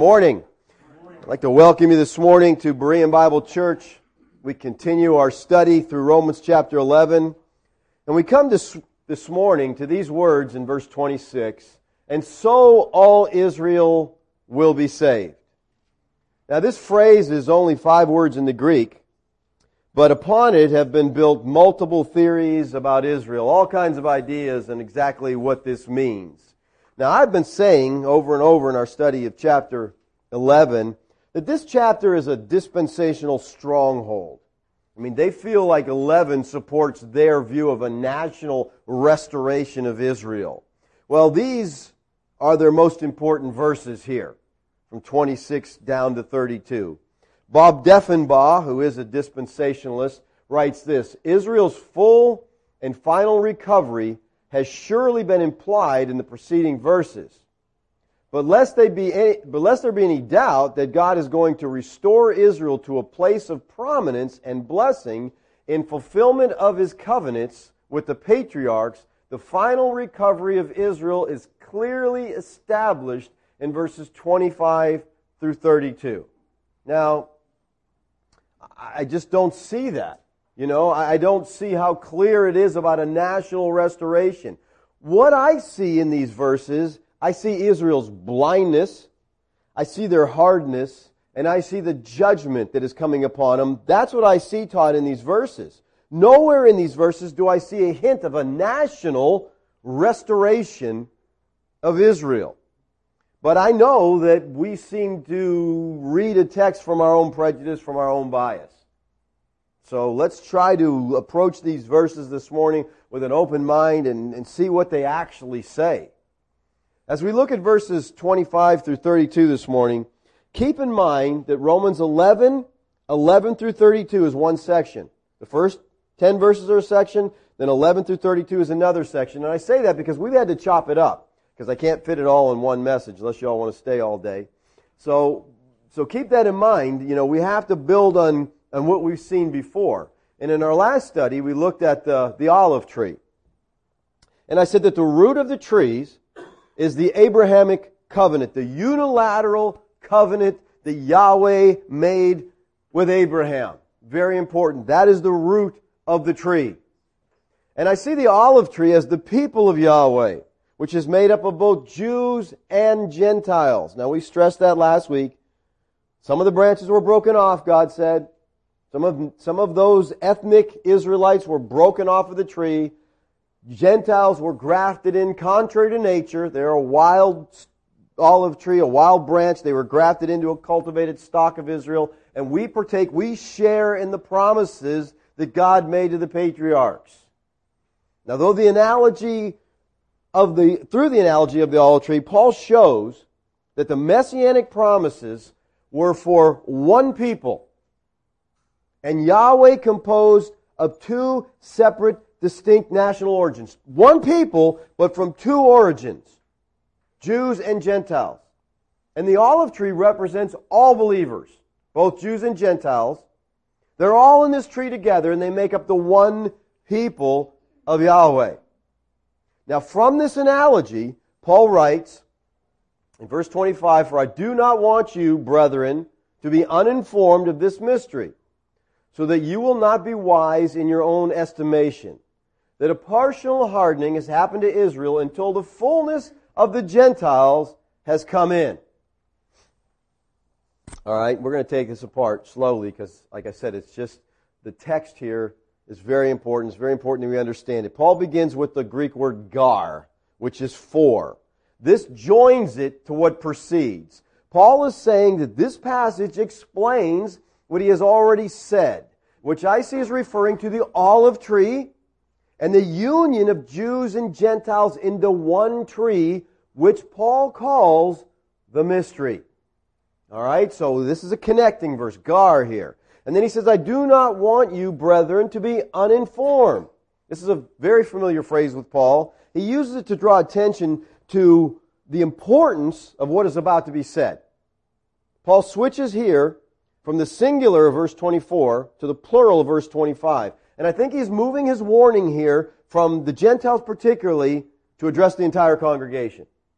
morning. I'd like to welcome you this morning to Berean Bible Church. We continue our study through Romans chapter 11. And we come this morning to these words in verse 26. And so all Israel will be saved. Now this phrase is only 5 words in the Greek, but upon it have been built multiple theories about Israel, all kinds of ideas and exactly what this means. Now I've been saying over and over in our study of chapter 11 that this chapter is a dispensational stronghold. I mean, they feel like 11 supports their view of a national restoration of Israel. Well, these are their most important verses here, from 26 down to 32. Bob Deffinbaugh, who is a dispensationalist, writes this: Israel's full and final recovery has surely been implied in the preceding verses. But lest there be any doubt that God is going to restore Israel to a place of prominence and blessing in fulfillment of His covenants with the patriarchs, the final recovery of Israel is clearly established in verses 25 through 32. Now, I just don't see that. I don't see how clear it is about a national restoration. What I see in these verses, I see Israel's blindness, I see their hardness, and I see the judgment that is coming upon them. That's what I see taught in these verses. Nowhere in these verses do I see a hint of a national restoration of Israel. But I know that we seem to read a text from our own prejudice, from our own bias. So let's try to approach these verses this morning with an open mind and see what they actually say. As we look at verses 25 through 32 this morning, keep in mind that Romans 11 through 32 is one section. The first 10 verses are a section, then 11 through 32 is another section. And I say that because we've had to chop it up, because I can't fit it all in one message unless you all want to stay all day. So keep that in mind. We have to build on what we've seen before. And in our last study, we looked at the olive tree. And I said that the root of the trees is the Abrahamic covenant, the unilateral covenant that Yahweh made with Abraham. Very important. That is the root of the tree. And I see the olive tree as the people of Yahweh, which is made up of both Jews and Gentiles. Now, we stressed that last week. Some of the branches were broken off, God said. Some of those ethnic Israelites were broken off of the tree. Gentiles were grafted in contrary to nature. They're a wild olive tree, a wild branch. They were grafted into a cultivated stock of Israel. And we share in the promises that God made to the patriarchs. Now, through the analogy of the olive tree, Paul shows that the messianic promises were for one people. And Yahweh composed of 2 separate, distinct national origins. One people, but from 2 origins. Jews and Gentiles. And the olive tree represents all believers, both Jews and Gentiles. They're all in this tree together, and they make up the one people of Yahweh. Now, from this analogy, Paul writes in verse 25, "For I do not want you, brethren, to be uninformed of this mystery, so that you will not be wise in your own estimation, that a partial hardening has happened to Israel until the fullness of the Gentiles has come in." All right, we're going to take this apart slowly because, like I said, it's just the text here is very important. It's very important that we understand it. Paul begins with the Greek word gar, which is 4. This joins it to what precedes. Paul is saying that this passage explains what he has already said, which I see as referring to the olive tree and the union of Jews and Gentiles into one tree, which Paul calls the mystery. All right, so this is a connecting verse, gar here. And then he says, "I do not want you, brethren, to be uninformed." This is a very familiar phrase with Paul. He uses it to draw attention to the importance of what is about to be said. Paul switches here from the singular of verse 24 to the plural of verse 25. And I think he's moving his warning here from the Gentiles particularly to address the entire congregation.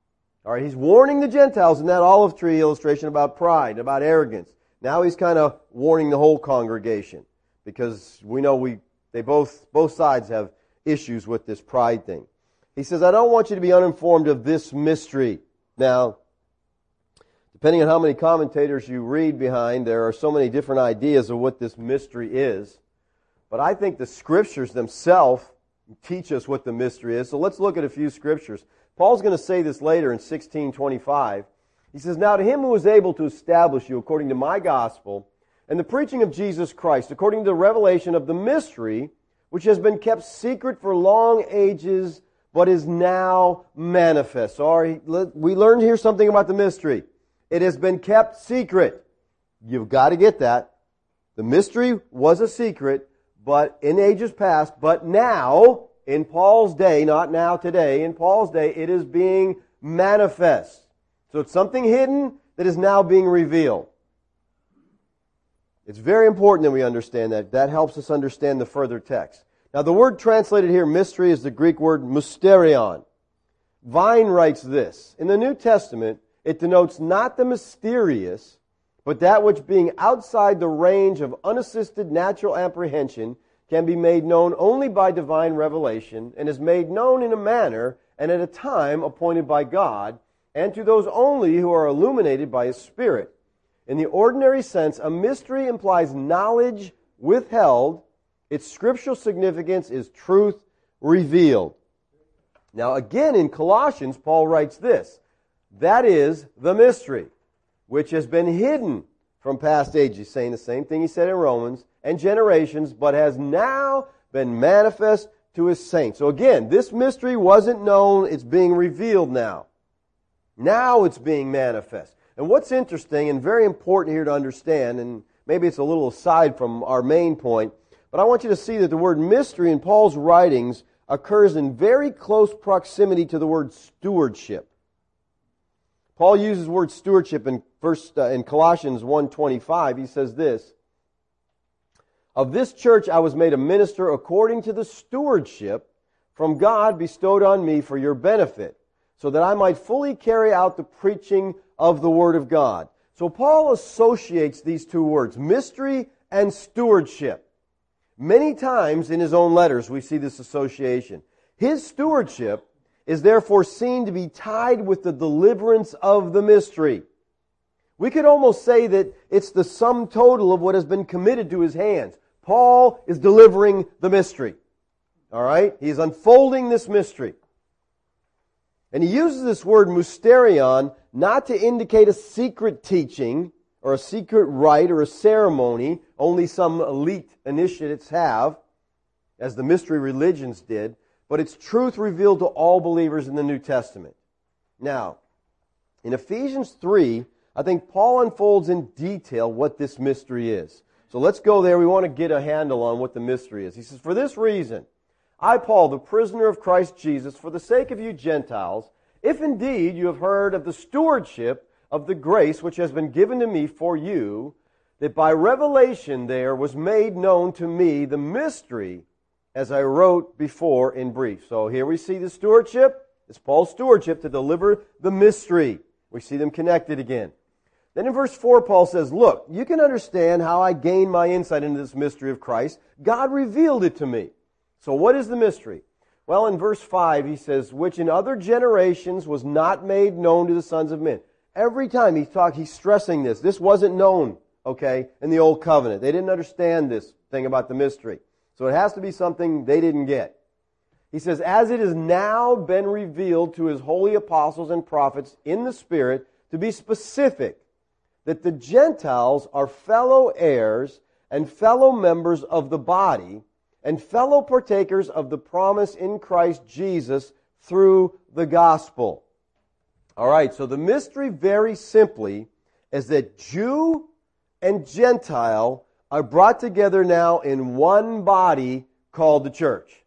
All right, he's warning the Gentiles in that olive tree illustration about pride, about arrogance. Now he's kind of warning the whole congregation because we know both sides have issues with this pride thing. He says, I don't want you to be uninformed of this mystery. Now, depending on how many commentators you read behind, there are so many different ideas of what this mystery is. But I think the Scriptures themselves teach us what the mystery is. So let's look at a few Scriptures. Paul's going to say this later in 16:25. He says, Now to him who is able to establish you according to my gospel and the preaching of Jesus Christ, according to the revelation of the mystery, which has been kept secret for long ages, but is now manifest. Sorry, we learned here something about the mystery. It has been kept secret. You've got to get that. The mystery was a secret, but in ages past, but now, in Paul's day, not now today, in Paul's day, it is being manifest. So it's something hidden that is now being revealed. It's very important that we understand that. That helps us understand the further text. Now the word translated here, mystery, is the Greek word mysterion. Vine writes this, in the New Testament, it denotes not the mysterious, but that which being outside the range of unassisted natural apprehension can be made known only by divine revelation and is made known in a manner and at a time appointed by God and to those only who are illuminated by His Spirit. In the ordinary sense, a mystery implies knowledge withheld. Its scriptural significance is truth revealed. Now again in Colossians, Paul writes this, that is the mystery, which has been hidden from past ages, saying the same thing he said in Romans, and generations, but has now been manifest to His saints. So again, this mystery wasn't known, it's being revealed now. Now it's being manifest. And what's interesting and very important here to understand, and maybe it's a little aside from our main point, but I want you to see that the word mystery in Paul's writings occurs in very close proximity to the word stewardship. Paul uses the word stewardship in Colossians 1:25. He says this, Of this church I was made a minister according to the stewardship from God bestowed on me for your benefit, so that I might fully carry out the preaching of the Word of God. So Paul associates these two words, mystery and stewardship. Many times in his own letters we see this association. His stewardship is therefore seen to be tied with the deliverance of the mystery. We could almost say that it's the sum total of what has been committed to his hands. Paul is delivering the mystery. All right? He's unfolding this mystery. And he uses this word mysterion not to indicate a secret teaching or a secret rite or a ceremony only some elite initiates have, as the mystery religions did, but it's truth revealed to all believers in the New Testament. Now, in Ephesians 3, I think Paul unfolds in detail what this mystery is. So let's go there. We want to get a handle on what the mystery is. He says, For this reason, I, Paul, the prisoner of Christ Jesus, for the sake of you Gentiles, if indeed you have heard of the stewardship of the grace which has been given to me for you, that by revelation there was made known to me the mystery, as I wrote before in brief. So here we see the stewardship. It's Paul's stewardship to deliver the mystery. We see them connected again. Then in verse 4, Paul says, Look, you can understand how I gained my insight into this mystery of Christ. God revealed it to me. So what is the mystery? Well, in verse 5, he says, which in other generations was not made known to the sons of men. Every time he's stressing this. This wasn't known, okay, in the Old Covenant. They didn't understand this thing about the mystery. So it has to be something they didn't get. He says, as it has now been revealed to His holy apostles and prophets in the Spirit, to be specific, that the Gentiles are fellow heirs and fellow members of the body, and fellow partakers of the promise in Christ Jesus through the gospel. All right, so the mystery very simply is that Jew and Gentile are brought together now in one body called the church.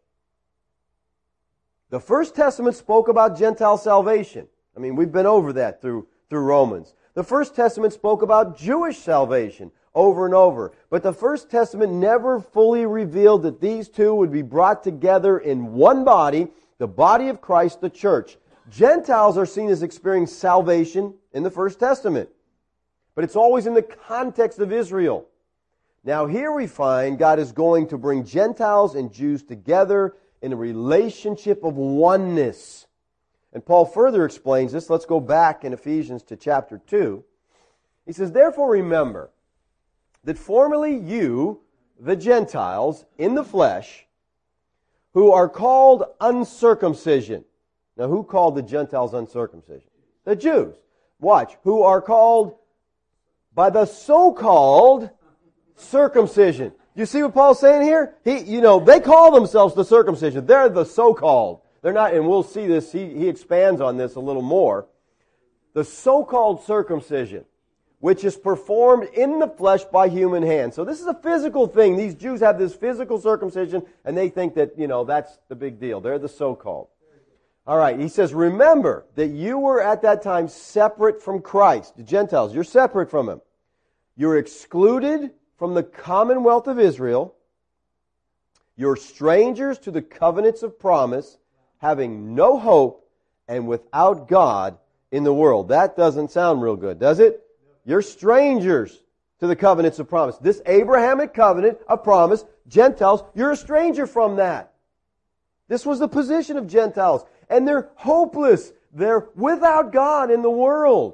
The First Testament spoke about Gentile salvation. I mean, we've been over that through Romans. The First Testament spoke about Jewish salvation over and over. But the First Testament never fully revealed that these two would be brought together in one body, the body of Christ, the church. Gentiles are seen as experiencing salvation in the First Testament. But it's always in the context of Israel. Now here we find God is going to bring Gentiles and Jews together in a relationship of oneness. And Paul further explains this. Let's go back in Ephesians to chapter 2. He says, "Therefore remember that formerly you, the Gentiles, in the flesh, who are called uncircumcision." Now who called the Gentiles uncircumcision? The Jews. Watch. Who are called by the so-called circumcision. You see what Paul's saying here? They call themselves the circumcision. They're the so-called. They're not, and we'll see this, he expands on this a little more. The so-called circumcision, which is performed in the flesh by human hands. So this is a physical thing. These Jews have this physical circumcision, and they think that, that's the big deal. They're the so-called. All right, he says, remember that you were at that time separate from Christ. The Gentiles, you're separate from Him. You're excluded from the commonwealth of Israel. You're strangers to the covenants of promise, having no hope and without God in the world. That doesn't sound real good, does it? You're strangers to the covenants of promise. This Abrahamic covenant of promise, Gentiles, you're a stranger from that. This was the position of Gentiles. And they're hopeless. They're without God in the world.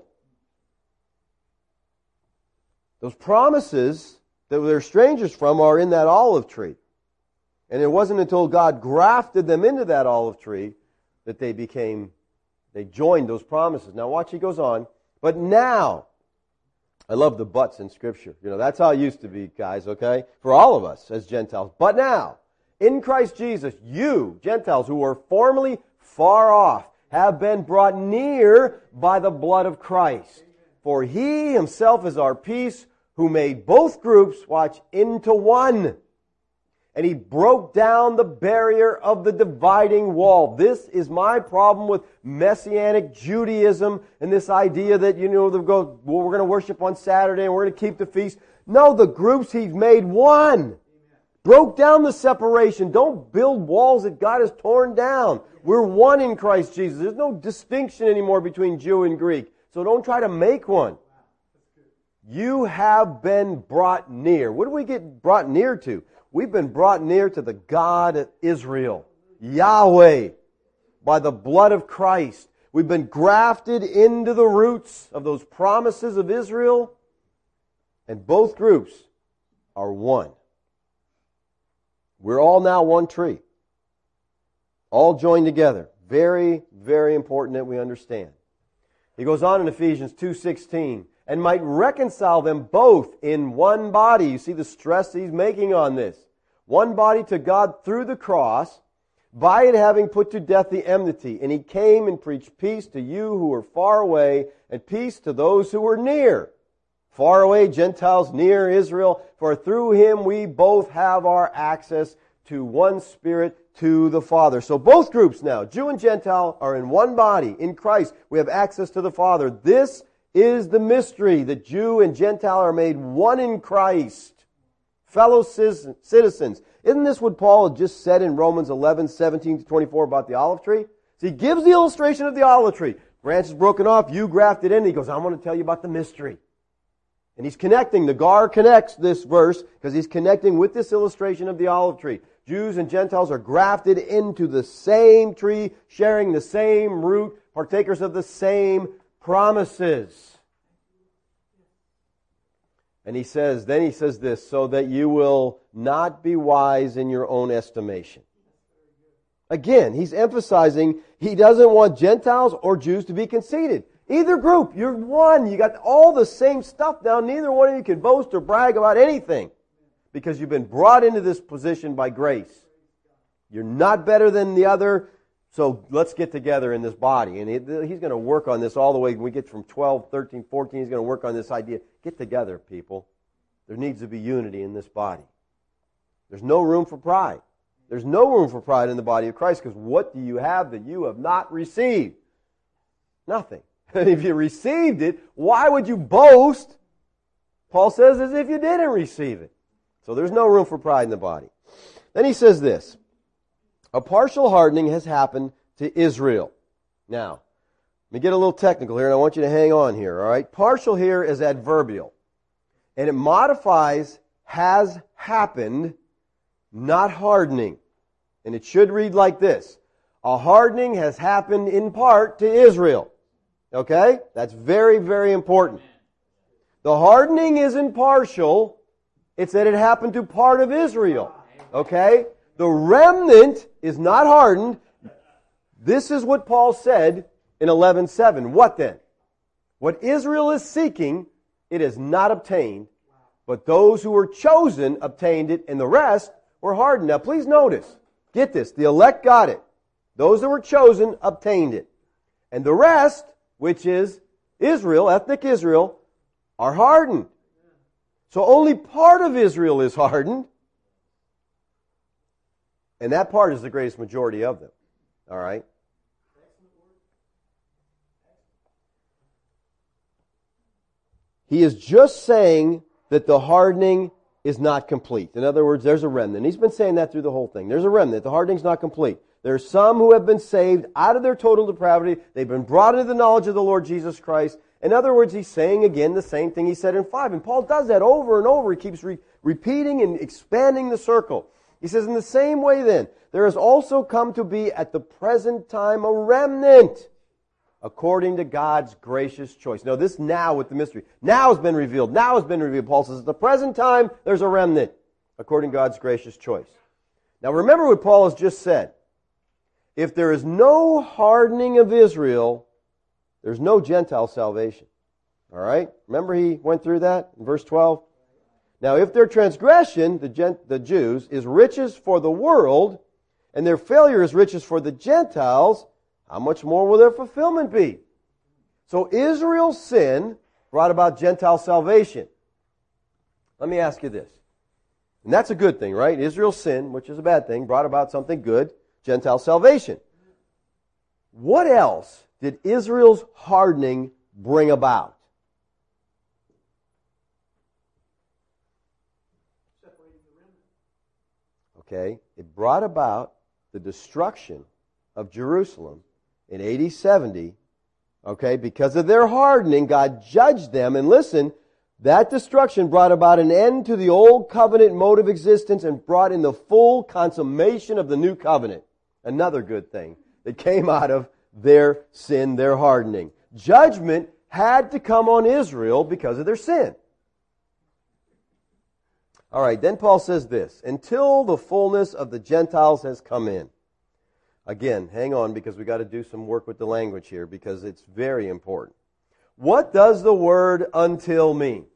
Those promises that they're strangers from are in that olive tree. And it wasn't until God grafted them into that olive tree that they joined those promises. Now watch, he goes on. But now, I love the buts in Scripture. That's how it used to be, guys, okay? For all of us as Gentiles. But now, in Christ Jesus, you, Gentiles, who were formerly far off, have been brought near by the blood of Christ. For He Himself is our peace, who made both groups, watch, into one. And He broke down the barrier of the dividing wall. This is my problem with Messianic Judaism and this idea that, we're going to worship on Saturday and we're going to keep the feast. No, the groups He's made one. Broke down the separation. Don't build walls that God has torn down. We're one in Christ Jesus. There's no distinction anymore between Jew and Greek. So don't try to make one. You have been brought near. What do we get brought near to? We've been brought near to the God of Israel, Yahweh, by the blood of Christ. We've been grafted into the roots of those promises of Israel, and both groups are one. We're all now one tree, all joined together. Very, very important that we understand. He goes on in Ephesians 2:16, and might reconcile them both in one body. You see the stress he's making on this. One body to God through the cross, by it having put to death the enmity. And He came and preached peace to you who were far away, and peace to those who were near. Far away, Gentiles, near Israel, for through Him we both have our access to one Spirit, to the Father. So both groups now, Jew and Gentile, are in one body. In Christ, we have access to the Father. This is the mystery that Jew and Gentile are made one in Christ. Fellow citizens. Isn't this what Paul had just said in Romans 11:17-24 about the olive tree? So he gives the illustration of the olive tree. Branch is broken off, you grafted in. He goes, I want to tell you about the mystery. And he's connecting. The Gar connects this verse because he's connecting with this illustration of the olive tree. Jews and Gentiles are grafted into the same tree, sharing the same root, partakers of the same promises. And he says this, so that you will not be wise in your own estimation. Again, he's emphasizing he doesn't want Gentiles or Jews to be conceited. Either group, you're one. You got all the same stuff now. Neither one of you can boast or brag about anything because you've been brought into this position by grace. You're not better than the other, so let's get together in this body. And he's going to work on this all the way. When we get from 12, 13, 14, he's going to work on this idea. Get together, people. There needs to be unity in this body. There's no room for pride. There's no room for pride in the body of Christ because what do you have that you have not received? Nothing. And if you received it, why would you boast? Paul says as if you didn't receive it. So there's no room for pride in the body. Then he says this. A partial hardening has happened to Israel. Now, Let me get a little technical here, and I want you to hang on here, all right? Partial here is adverbial, and it modifies has happened, not hardening. And it should read like this. A hardening has happened in part to Israel. Okay? That's very, very important. The hardening isn't partial. It's that it happened to part of Israel. Okay? The remnant is not hardened. This is what Paul said in 11:7. What then? What Israel is seeking, it is not obtained, but those who were chosen obtained it, and the rest were hardened. Now please notice, get this, the elect got it. Those that were chosen obtained it. And the rest, which is Israel, ethnic Israel, are hardened. So only part of Israel is hardened, and that part is the greatest majority of them. All right? He is just saying that the hardening is not complete. In other words, there's a remnant. He's been saying that through the whole thing. There's a remnant. The hardening's not complete. There are some who have been saved out of their total depravity. They've been brought into the knowledge of the Lord Jesus Christ. In other words, he's saying again the same thing he said in 5. And Paul does that over and over. He keeps repeating and expanding the circle. He says, in the same way then, there has also come to be at the present time a remnant, according to God's gracious choice. Now this now with the mystery. Now has been revealed. Now has been revealed. Paul says, at the present time, there's a remnant, according to God's gracious choice. Now remember what Paul has just said. If there is no hardening of Israel, there's no Gentile salvation. All right? Remember he went through that in verse 12? Now if their transgression, the Jews, is riches for the world, and their failure is riches for the Gentiles, how much more will their fulfillment be? So Israel's sin brought about Gentile salvation. Let me ask you this. And that's a good thing, right? Israel's sin, which is a bad thing, brought about something good, Gentile salvation. What else did Israel's hardening bring about? Okay, it brought about the destruction of Jerusalem in AD 70, okay, because of their hardening, God judged them, and listen, that destruction brought about an end to the old covenant mode of existence and brought in the full consummation of the new covenant. Another good thing that came out of their sin, their hardening. Judgment had to come on Israel because of their sin. All right, then Paul says this, until the fullness of the Gentiles has come in. Again, hang on because we've got to do some work with the language here because it's very important. What does the word until mean?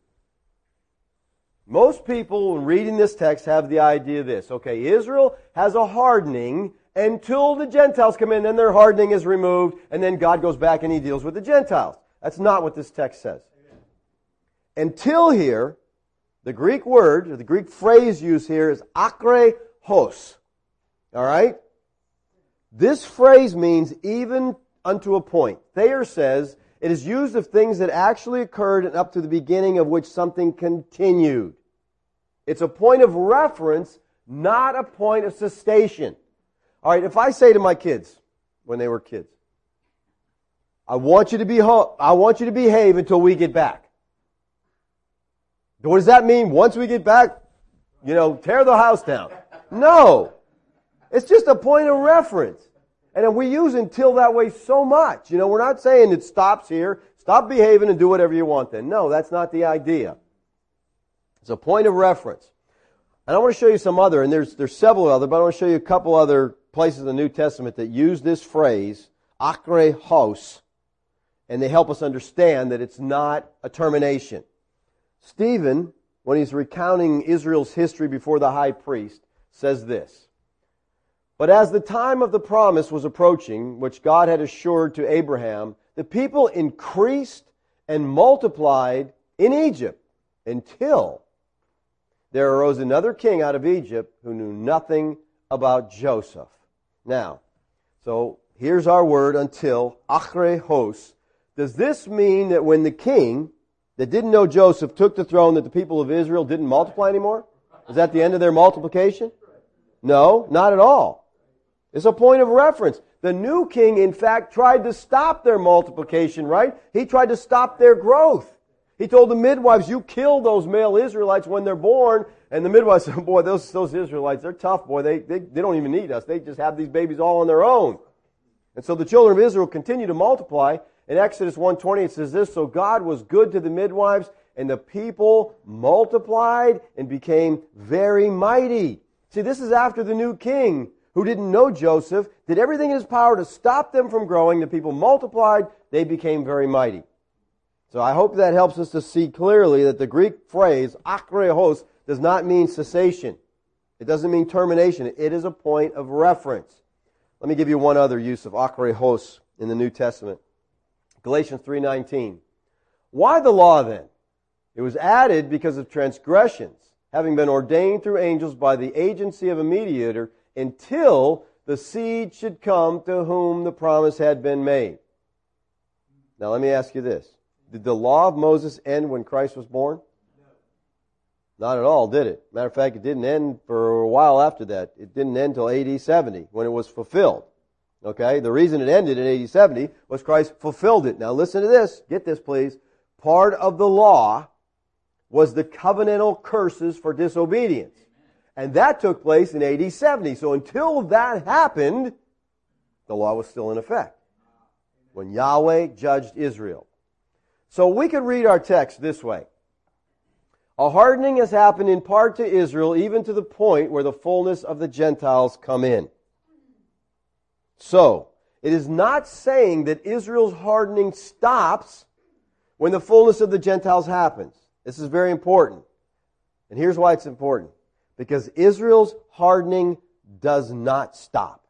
Most people, when reading this text, have the idea of this. Okay, Israel has a hardening until the Gentiles come in, then their hardening is removed, and then God goes back and He deals with the Gentiles. That's not what this text says. Until here, the Greek word, or the Greek phrase used here is akre hos. All right? This phrase means even unto a point. Thayer says it is used of things that actually occurred and up to the beginning of which something continued. It's a point of reference, not a point of cessation. All right, if I say to my kids, when they were kids, I want you to behave until we get back. What does that mean? Once we get back, tear the house down. No. It's just a point of reference. And we use until that way so much. We're not saying it stops here. Stop behaving and do whatever you want then. No, that's not the idea. It's a point of reference. And I want to show you some other, and there's several other, but I want to show you a couple other places in the New Testament that use this phrase, akre hos, and they help us understand that it's not a termination. Stephen, when he's recounting Israel's history before the high priest, says this, but as the time of the promise was approaching, which God had assured to Abraham, the people increased and multiplied in Egypt until there arose another king out of Egypt who knew nothing about Joseph. Now, so here's our word until, akre hos. Does this mean that when the king that didn't know Joseph took the throne that the people of Israel didn't multiply anymore? Is that the end of their multiplication? No, not at all. It's a point of reference. The new king, in fact, tried to stop their multiplication, right? He tried to stop their growth. He told the midwives, you kill those male Israelites when they're born. And the midwives said, boy, those Israelites, they're tough, boy. They don't even need us. They just have these babies all on their own. And so the children of Israel continue to multiply. In Exodus 1:20 it says this, so God was good to the midwives, and the people multiplied and became very mighty. See, this is after the new king, who didn't know Joseph, did everything in his power to stop them from growing. The people multiplied, they became very mighty. So I hope that helps us to see clearly that the Greek phrase, akrios, does not mean cessation. It doesn't mean termination. It is a point of reference. Let me give you one other use of akrios in the New Testament. Galatians 3:19. Why the law then? It was added because of transgressions, having been ordained through angels by the agency of a mediator, until the seed should come to whom the promise had been made. Now let me ask you this. Did the law of Moses end when Christ was born? Not at all, did it? Matter of fact, it didn't end for a while after that. It didn't end until AD 70, when it was fulfilled. Okay? The reason it ended in AD 70 was Christ fulfilled it. Now listen to this. Get this, please. Part of the law was the covenantal curses for disobedience. And that took place in AD 70. So until that happened, the law was still in effect, when Yahweh judged Israel. So we could read our text this way. A hardening has happened in part to Israel, even to the point where the fullness of the Gentiles come in. So, it is not saying that Israel's hardening stops when the fullness of the Gentiles happens. This is very important. And here's why it's important. Because Israel's hardening does not stop.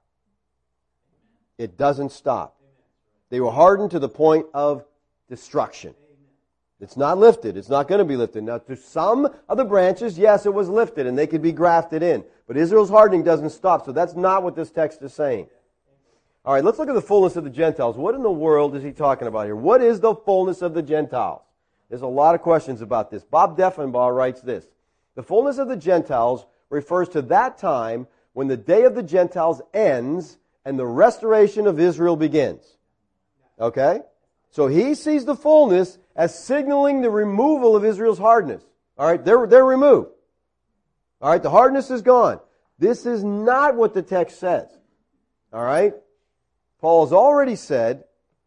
It doesn't stop. They were hardened to the point of destruction. It's not lifted. It's not going to be lifted. Now, to some of the branches, yes, it was lifted and they could be grafted in. But Israel's hardening doesn't stop. So that's not what this text is saying. All right, let's look at the fullness of the Gentiles. What in the world is he talking about here? What is the fullness of the Gentiles? There's a lot of questions about this. Bob Deffinbaugh writes this. The fullness of the Gentiles refers to that time when the day of the Gentiles ends and the restoration of Israel begins. Okay? So he sees the fullness as signaling the removal of Israel's hardness. All right, they're removed. All right, the hardness is gone. This is not what the text says. All right? Paul has already said,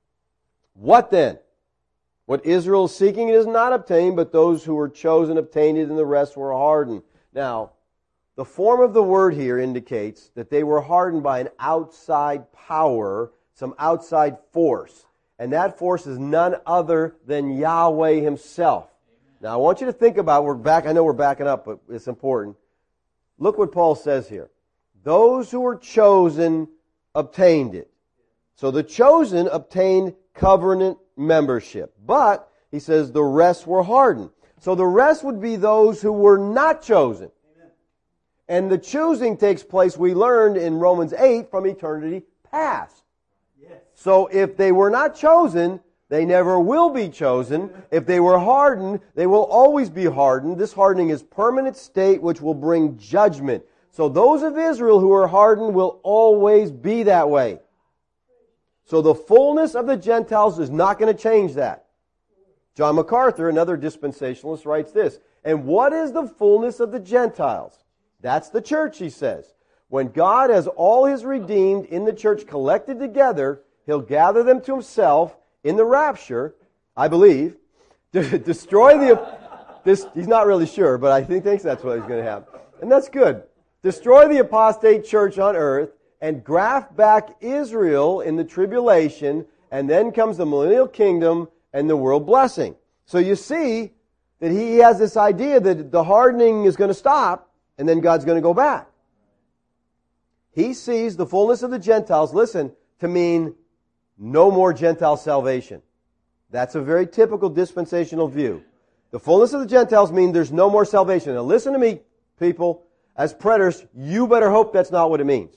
what then? What Israel is seeking is not obtained, but those who were chosen obtained it, and the rest were hardened. Now, the form of the word here indicates that they were hardened by an outside power, some outside force. And that force is none other than Yahweh Himself. Now, I want you to think about, I know we're backing up, but it's important. Look what Paul says here. Those who were chosen obtained it. So the chosen obtained covenant membership. But, he says, the rest were hardened. So the rest would be those who were not chosen. Amen. And the choosing takes place, we learned in Romans 8, from eternity past. Yes. So if they were not chosen, they never will be chosen. If they were hardened, they will always be hardened. This hardening is permanent state which will bring judgment. So those of Israel who are hardened will always be that way. So the fullness of the Gentiles is not going to change that. John MacArthur, another dispensationalist, writes this. And what is the fullness of the Gentiles? That's the church, he says. When God has all His redeemed in the church collected together, He'll gather them to Himself in the rapture, I believe, to destroy he's not really sure, but I thinks that's what He's going to have. And that's good. Destroy the apostate church on earth, and graft back Israel in the tribulation, and then comes the millennial kingdom and the world blessing. So you see that he has this idea that the hardening is going to stop, and then God's going to go back. He sees the fullness of the Gentiles, listen, to mean no more Gentile salvation. That's a very typical dispensational view. The fullness of the Gentiles means there's no more salvation. Now listen to me, people. As preterists, you better hope that's not what it means.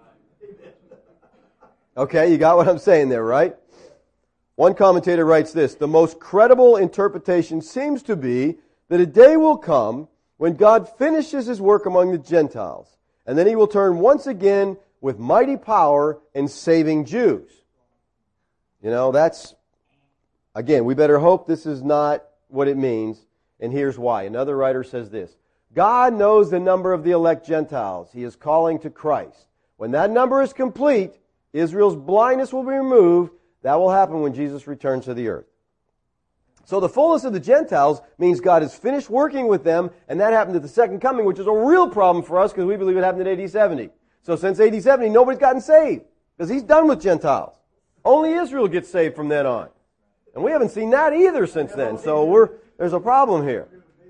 Okay, you got what I'm saying there, right? One commentator writes this, the most credible interpretation seems to be that a day will come when God finishes His work among the Gentiles, and then He will turn once again with mighty power and saving Jews. You know, that's, again, we better hope this is not what it means. And here's why. Another writer says this: God knows the number of the elect Gentiles He is calling to Christ. When that number is complete, Israel's blindness will be removed. That will happen when Jesus returns to the earth. So the fullness of the Gentiles means God has finished working with them, and that happened at the second coming, which is a real problem for us because we believe it happened in AD 70. So since AD 70, nobody's gotten saved because He's done with Gentiles. Only Israel gets saved from then on. And we haven't seen that either since then. So there's a problem here.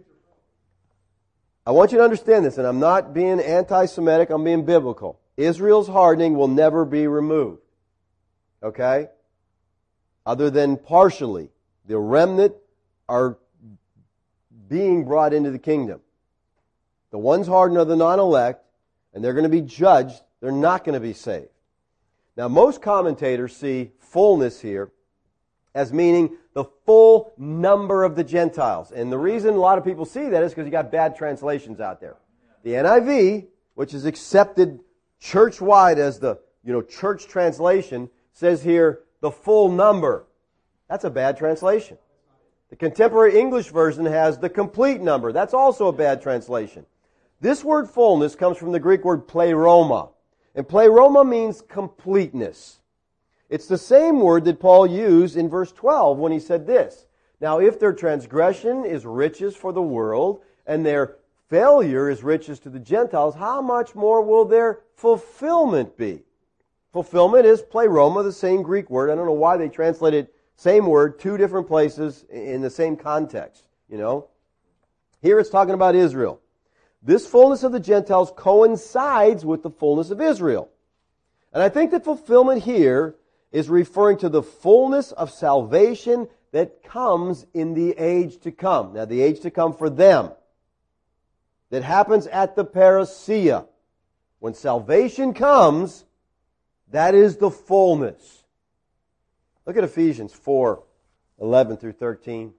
I want you to understand this, and I'm not being anti-Semitic, I'm being biblical. Israel's hardening will never be removed. Okay? Other than partially. The remnant are being brought into the kingdom. The ones hardened are the non-elect, and they're going to be judged. They're not going to be saved. Now, most commentators see fullness here as meaning the full number of the Gentiles. And the reason a lot of people see that is because you got bad translations out there. The NIV, which is accepted church-wide as the church translation, says here the full number. That's a bad translation. The contemporary English version has the complete number. That's also a bad translation. This word fullness comes from the Greek word pleroma. And pleroma means completeness. It's the same word that Paul used in verse 12 when he said this: Now if their transgression is riches for the world, and their failure is riches to the Gentiles, how much more will their fulfillment be? Fulfillment is pleroma, the same Greek word. I don't know why they translated same word, two different places in the same context, Here it's talking about Israel. This fullness of the Gentiles coincides with the fullness of Israel. And I think that fulfillment here is referring to the fullness of salvation that comes in the age to come. Now, the age to come for them. That happens at the parousia. When salvation comes, that is the fullness. Look at Ephesians 4:11 through 13.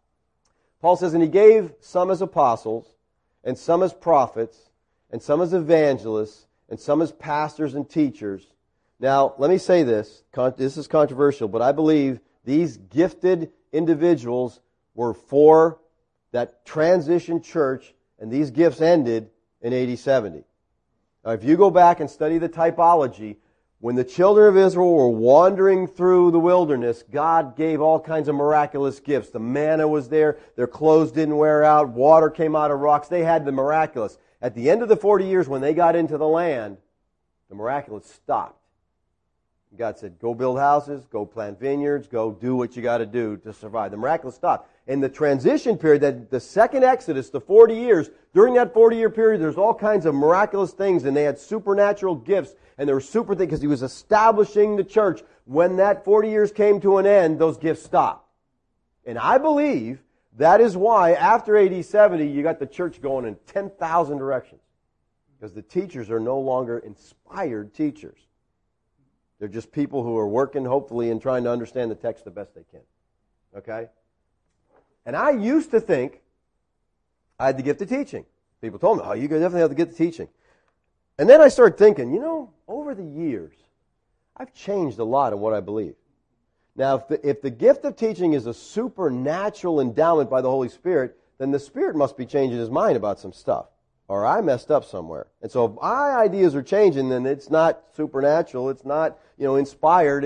Paul says, And He gave some as apostles, and some as prophets, and some as evangelists, and some as pastors and teachers. Now, let me say this. This is controversial, but I believe these gifted individuals were for that transition church, and these gifts ended in AD 70. Now, if you go back and study the typology, when the children of Israel were wandering through the wilderness, God gave all kinds of miraculous gifts. The manna was there. Their clothes didn't wear out. Water came out of rocks. They had the miraculous. At the end of the 40 years, when they got into the land, the miraculous stopped. God said, go build houses, go plant vineyards, go do what you got to do to survive. The miraculous stopped. In the transition period, that the second Exodus, the 40 years, during that 40-year period, there's all kinds of miraculous things, and they had supernatural gifts, and there were super things, because He was establishing the church. When that 40 years came to an end, those gifts stopped. And I believe that is why, after AD 70, you got the church going in 10,000 directions. Because the teachers are no longer inspired teachers. They're just people who are working, hopefully, and trying to understand the text the best they can. Okay? And I used to think I had the gift of teaching. People told me, you definitely have the gift of teaching. And then I started thinking, over the years, I've changed a lot in what I believe. Now, if the gift of teaching is a supernatural endowment by the Holy Spirit, then the Spirit must be changing His mind about some stuff. Or I messed up somewhere. And so if my ideas are changing, then it's not supernatural, it's not, inspired,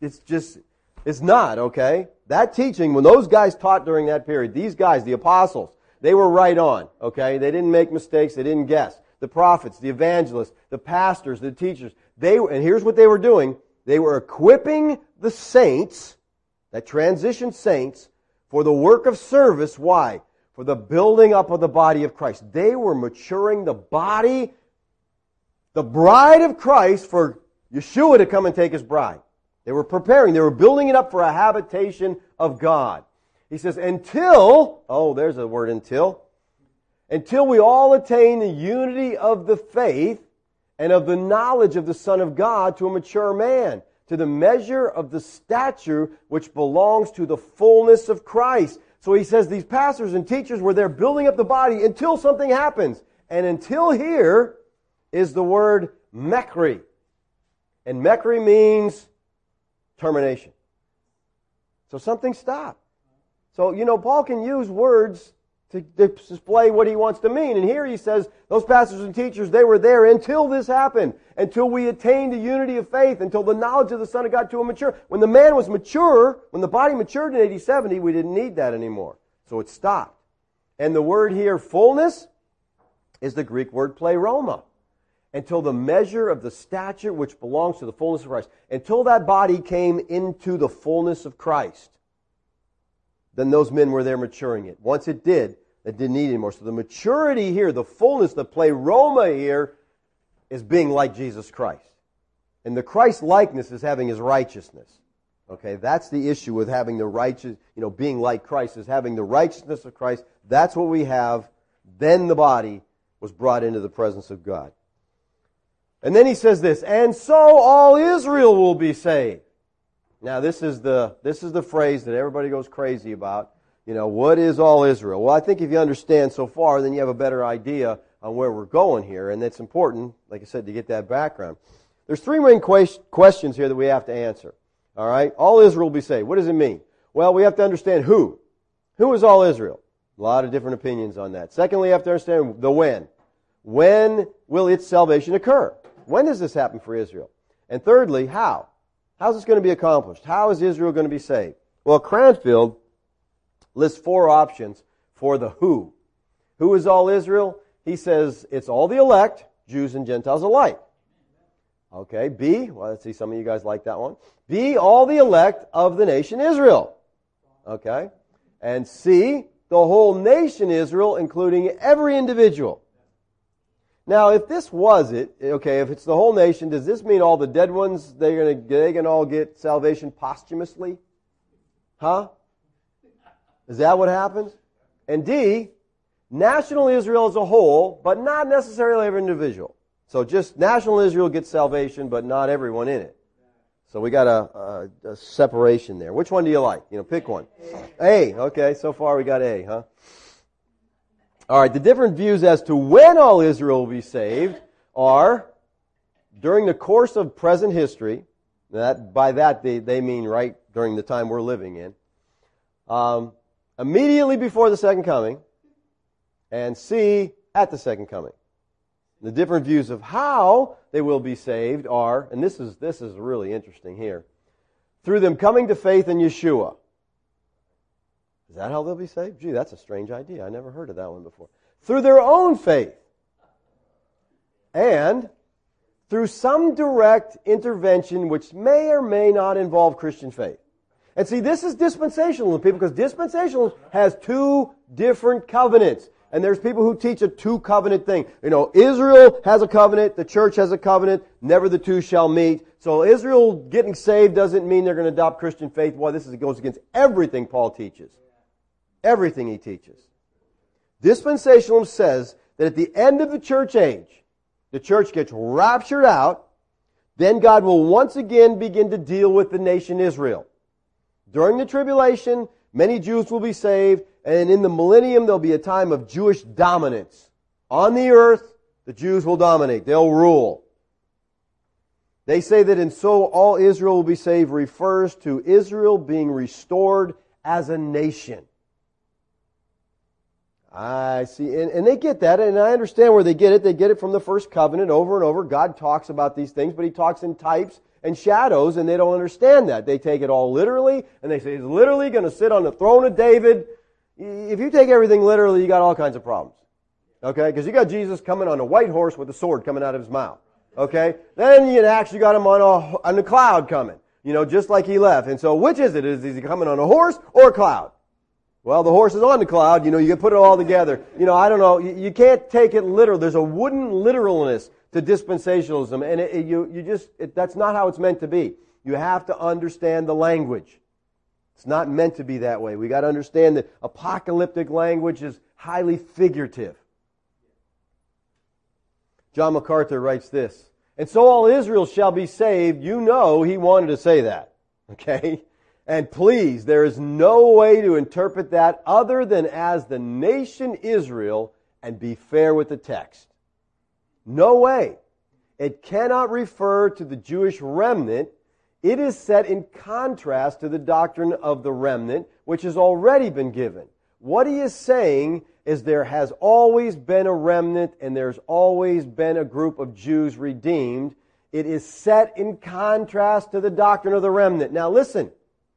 it's not, okay? That teaching, when those guys taught during that period, these guys, the apostles, they were right on, okay? They didn't make mistakes, they didn't guess. The prophets, the evangelists, the pastors, the teachers, and here's what they were doing. They were equipping the saints, that transition saints, for the work of service. Why? For the building up of the body of Christ. They were maturing the body, the bride of Christ, for Yeshua to come and take His bride. They were preparing. They were building it up for a habitation of God. He says, until there's a word, until we all attain the unity of the faith and of the knowledge of the Son of God to a mature man, to the measure of the stature which belongs to the fullness of Christ. So he says these pastors and teachers were there building up the body until something happens. And until here is the word mekri. And Mekri means termination. So something stopped. So, Paul can use words to display what he wants to mean. And here he says, those pastors and teachers, they were there until this happened, until we attained the unity of faith, until the knowledge of the Son of God to a mature. When the man was mature, when the body matured in AD 70, we didn't need that anymore. So it stopped. And the word here, fullness, is the Greek word pleroma. Until the measure of the stature which belongs to the fullness of Christ. Until that body came into the fullness of Christ. Then those men were there maturing it. Once it did, it didn't need anymore. So the maturity here, the fullness, the pleroma here, is being like Jesus Christ. And the Christ likeness is having His righteousness. Okay, that's the issue with having the righteous, being like Christ, is having the righteousness of Christ. That's what we have. Then the body was brought into the presence of God. And then he says this, and so all Israel will be saved. Now this is the phrase that everybody goes crazy about. What is all Israel? Well, I think if you understand so far, then you have a better idea on where we're going here. And it's important, like I said, to get that background. There's three main questions here that we have to answer. All right? All Israel will be saved. What does it mean? Well, we have to understand who. Who is all Israel? A lot of different opinions on that. Secondly, we have to understand the when. When will its salvation occur? When does this happen for Israel? And thirdly, how? How is this going to be accomplished? How is Israel going to be saved? Well, Cranfield lists four options for the who. Who is all Israel? He says it's all the elect, Jews and Gentiles alike. Okay, B, well, let's see, some of you guys like that one. B, all the elect of the nation Israel. Okay. And C, the whole nation Israel, including every individual. Now, if this was it, okay, if it's the whole nation, does this mean all the dead ones, they can all get salvation posthumously? Huh? Is that what happens? And D, national Israel as a whole, but not necessarily every individual. So just national Israel gets salvation, but not everyone in it. So we got a separation there. Which one do you like? Pick one. A. Okay, so far we got A, huh? All right, the different views as to when all Israel will be saved are during the course of present history. By that they mean right during the time we're living in. Immediately before the second coming. And C, at the second coming. The different views of how they will be saved are, and this is really interesting here, through them coming to faith in Yeshua. Is that how they'll be saved? Gee, that's a strange idea. I never heard of that one before. Through their own faith. And through some direct intervention which may or may not involve Christian faith. And see, this is dispensational, people, because dispensational has two different covenants. And there's people who teach a two-covenant thing. Israel has a covenant, the church has a covenant, never the two shall meet. So Israel getting saved doesn't mean they're going to adopt Christian faith. Boy, goes against everything Paul teaches. Everything he teaches. Dispensationalism says that at the end of the church age, the church gets raptured out, then God will once again begin to deal with the nation Israel. During the tribulation, many Jews will be saved, and in the millennium there'll be a time of Jewish dominance. On the earth, the Jews will dominate. They'll rule. They say that and so all Israel will be saved refers to Israel being restored as a nation. I see, and they get that, and I understand where they get it. They get it from the first covenant over and over. God talks about these things, but He talks in types and shadows, and they don't understand that. They take it all literally, and they say He's literally going to sit on the throne of David. If you take everything literally, you got all kinds of problems. Okay? Because you got Jesus coming on a white horse with a sword coming out of His mouth. Okay? Then you actually got Him on a cloud coming. Just like He left. And so which is it? Is He coming on a horse or a cloud? Well, the horse is on the cloud. You can put it all together. I don't know. You can't take it literal. There's a wooden literalness to dispensationalism, and that's not how it's meant to be. You have to understand the language. It's not meant to be that way. We got to understand that apocalyptic language is highly figurative. John MacArthur writes this, and so all Israel shall be saved. He wanted to say that. Okay? And please, there is no way to interpret that other than as the nation Israel and be fair with the text. No way. It cannot refer to the Jewish remnant. It is set in contrast to the doctrine of the remnant, which has already been given. What he is saying is there has always been a remnant and there's always been a group of Jews redeemed. It is set in contrast to the doctrine of the remnant. Now listen,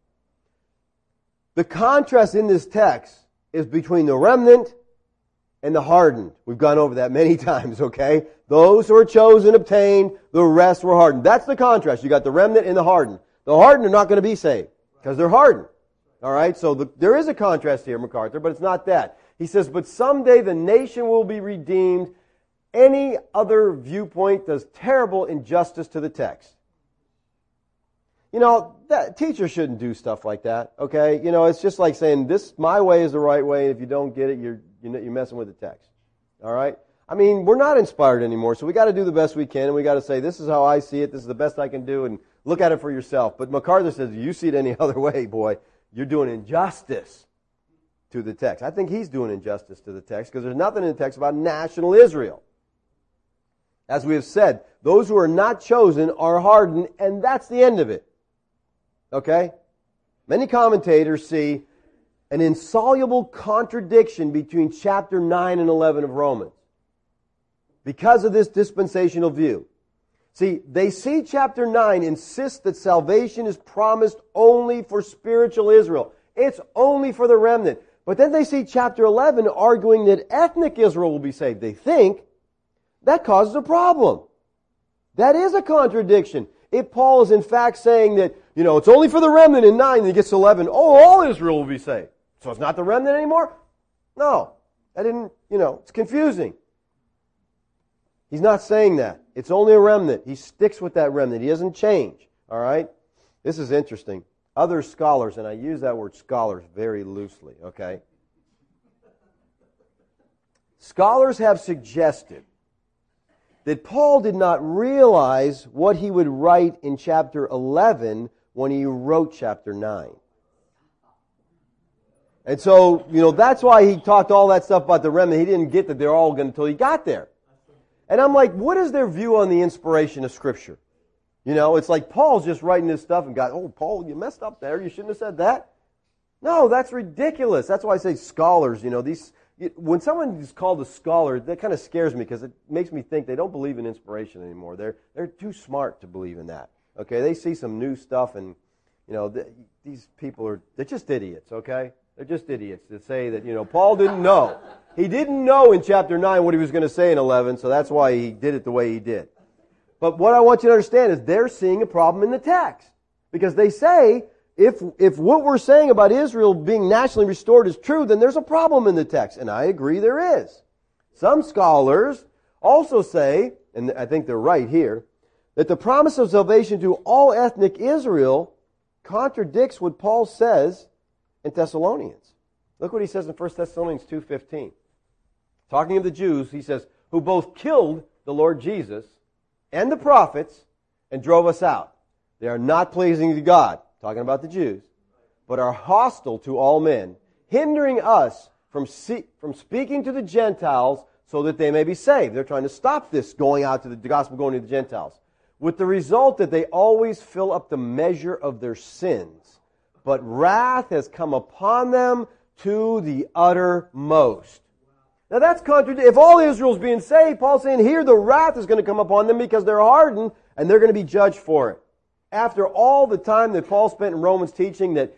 the contrast in this text is between the remnant and the hardened. We've gone over that many times, okay? Those who are chosen obtained, the rest were hardened. That's the contrast. You got the remnant and the hardened. The hardened are not going to be saved because they're hardened. All right, so there is a contrast here, MacArthur, but it's not that. He says, but someday the nation will be redeemed. Any other viewpoint does terrible injustice to the text. You know, teachers shouldn't do stuff like that, okay? You know, it's just like saying, my way is the right way, and if you don't get it, you're messing with the text. All right? I mean, we're not inspired anymore, so we got to do the best we can, and we got to say, this is how I see it, this is the best I can do, and look at it for yourself. But MacArthur says, if you see it any other way, boy, you're doing injustice to the text. I think he's doing injustice to the text because there's nothing in the text about national Israel. As we have said, those who are not chosen are hardened, and that's the end of it. Okay? Many commentators see an insoluble contradiction between chapter 9 and 11 of Romans because of this dispensational view. See, they see chapter 9 insists that salvation is promised only for spiritual Israel. It's only for the remnant. But then they see chapter 11 arguing that ethnic Israel will be saved. They think that causes a problem. That is a contradiction. If Paul is in fact saying that, it's only for the remnant in 9, and he gets to 11, all Israel will be saved. So it's not the remnant anymore? No. It's confusing. He's not saying that. It's only a remnant. He sticks with that remnant. He doesn't change. All right? This is interesting. Other scholars, and I use that word scholars very loosely, okay? Scholars have suggested that Paul did not realize what he would write in chapter 11 when he wrote chapter 9. And so, that's why he talked all that stuff about the remnant. He didn't get that they're all going until he got there. And I'm like, what is their view on the inspiration of Scripture? It's like Paul's just writing this stuff and Paul, you messed up there. You shouldn't have said that. No, that's ridiculous. That's why I say scholars, when someone is called a scholar, that kind of scares me because it makes me think they don't believe in inspiration anymore. They're too smart to believe in that. Okay, they see some new stuff and, these people they're just idiots, okay? They're just idiots to say that, Paul didn't know. He didn't know in chapter 9 what he was going to say in 11, so that's why he did it the way he did. But what I want you to understand is they're seeing a problem in the text. Because they say, if what we're saying about Israel being nationally restored is true, then there's a problem in the text. And I agree there is. Some scholars also say, and I think they're right here, that the promise of salvation to all ethnic Israel contradicts what Paul says in Thessalonians. Look what he says in 1 Thessalonians 2:15. Talking of the Jews, he says, who both killed the Lord Jesus and the prophets and drove us out. They are not pleasing to God, talking about the Jews, but are hostile to all men, hindering us from speaking to the Gentiles so that they may be saved. They're trying to stop this going out to the gospel going to the Gentiles. With the result that they always fill up the measure of their sins. But wrath has come upon them to the uttermost. Now that's contradictory. If all Israel's being saved, Paul's saying here the wrath is going to come upon them because they're hardened and they're going to be judged for it. After all the time that Paul spent in Romans teaching that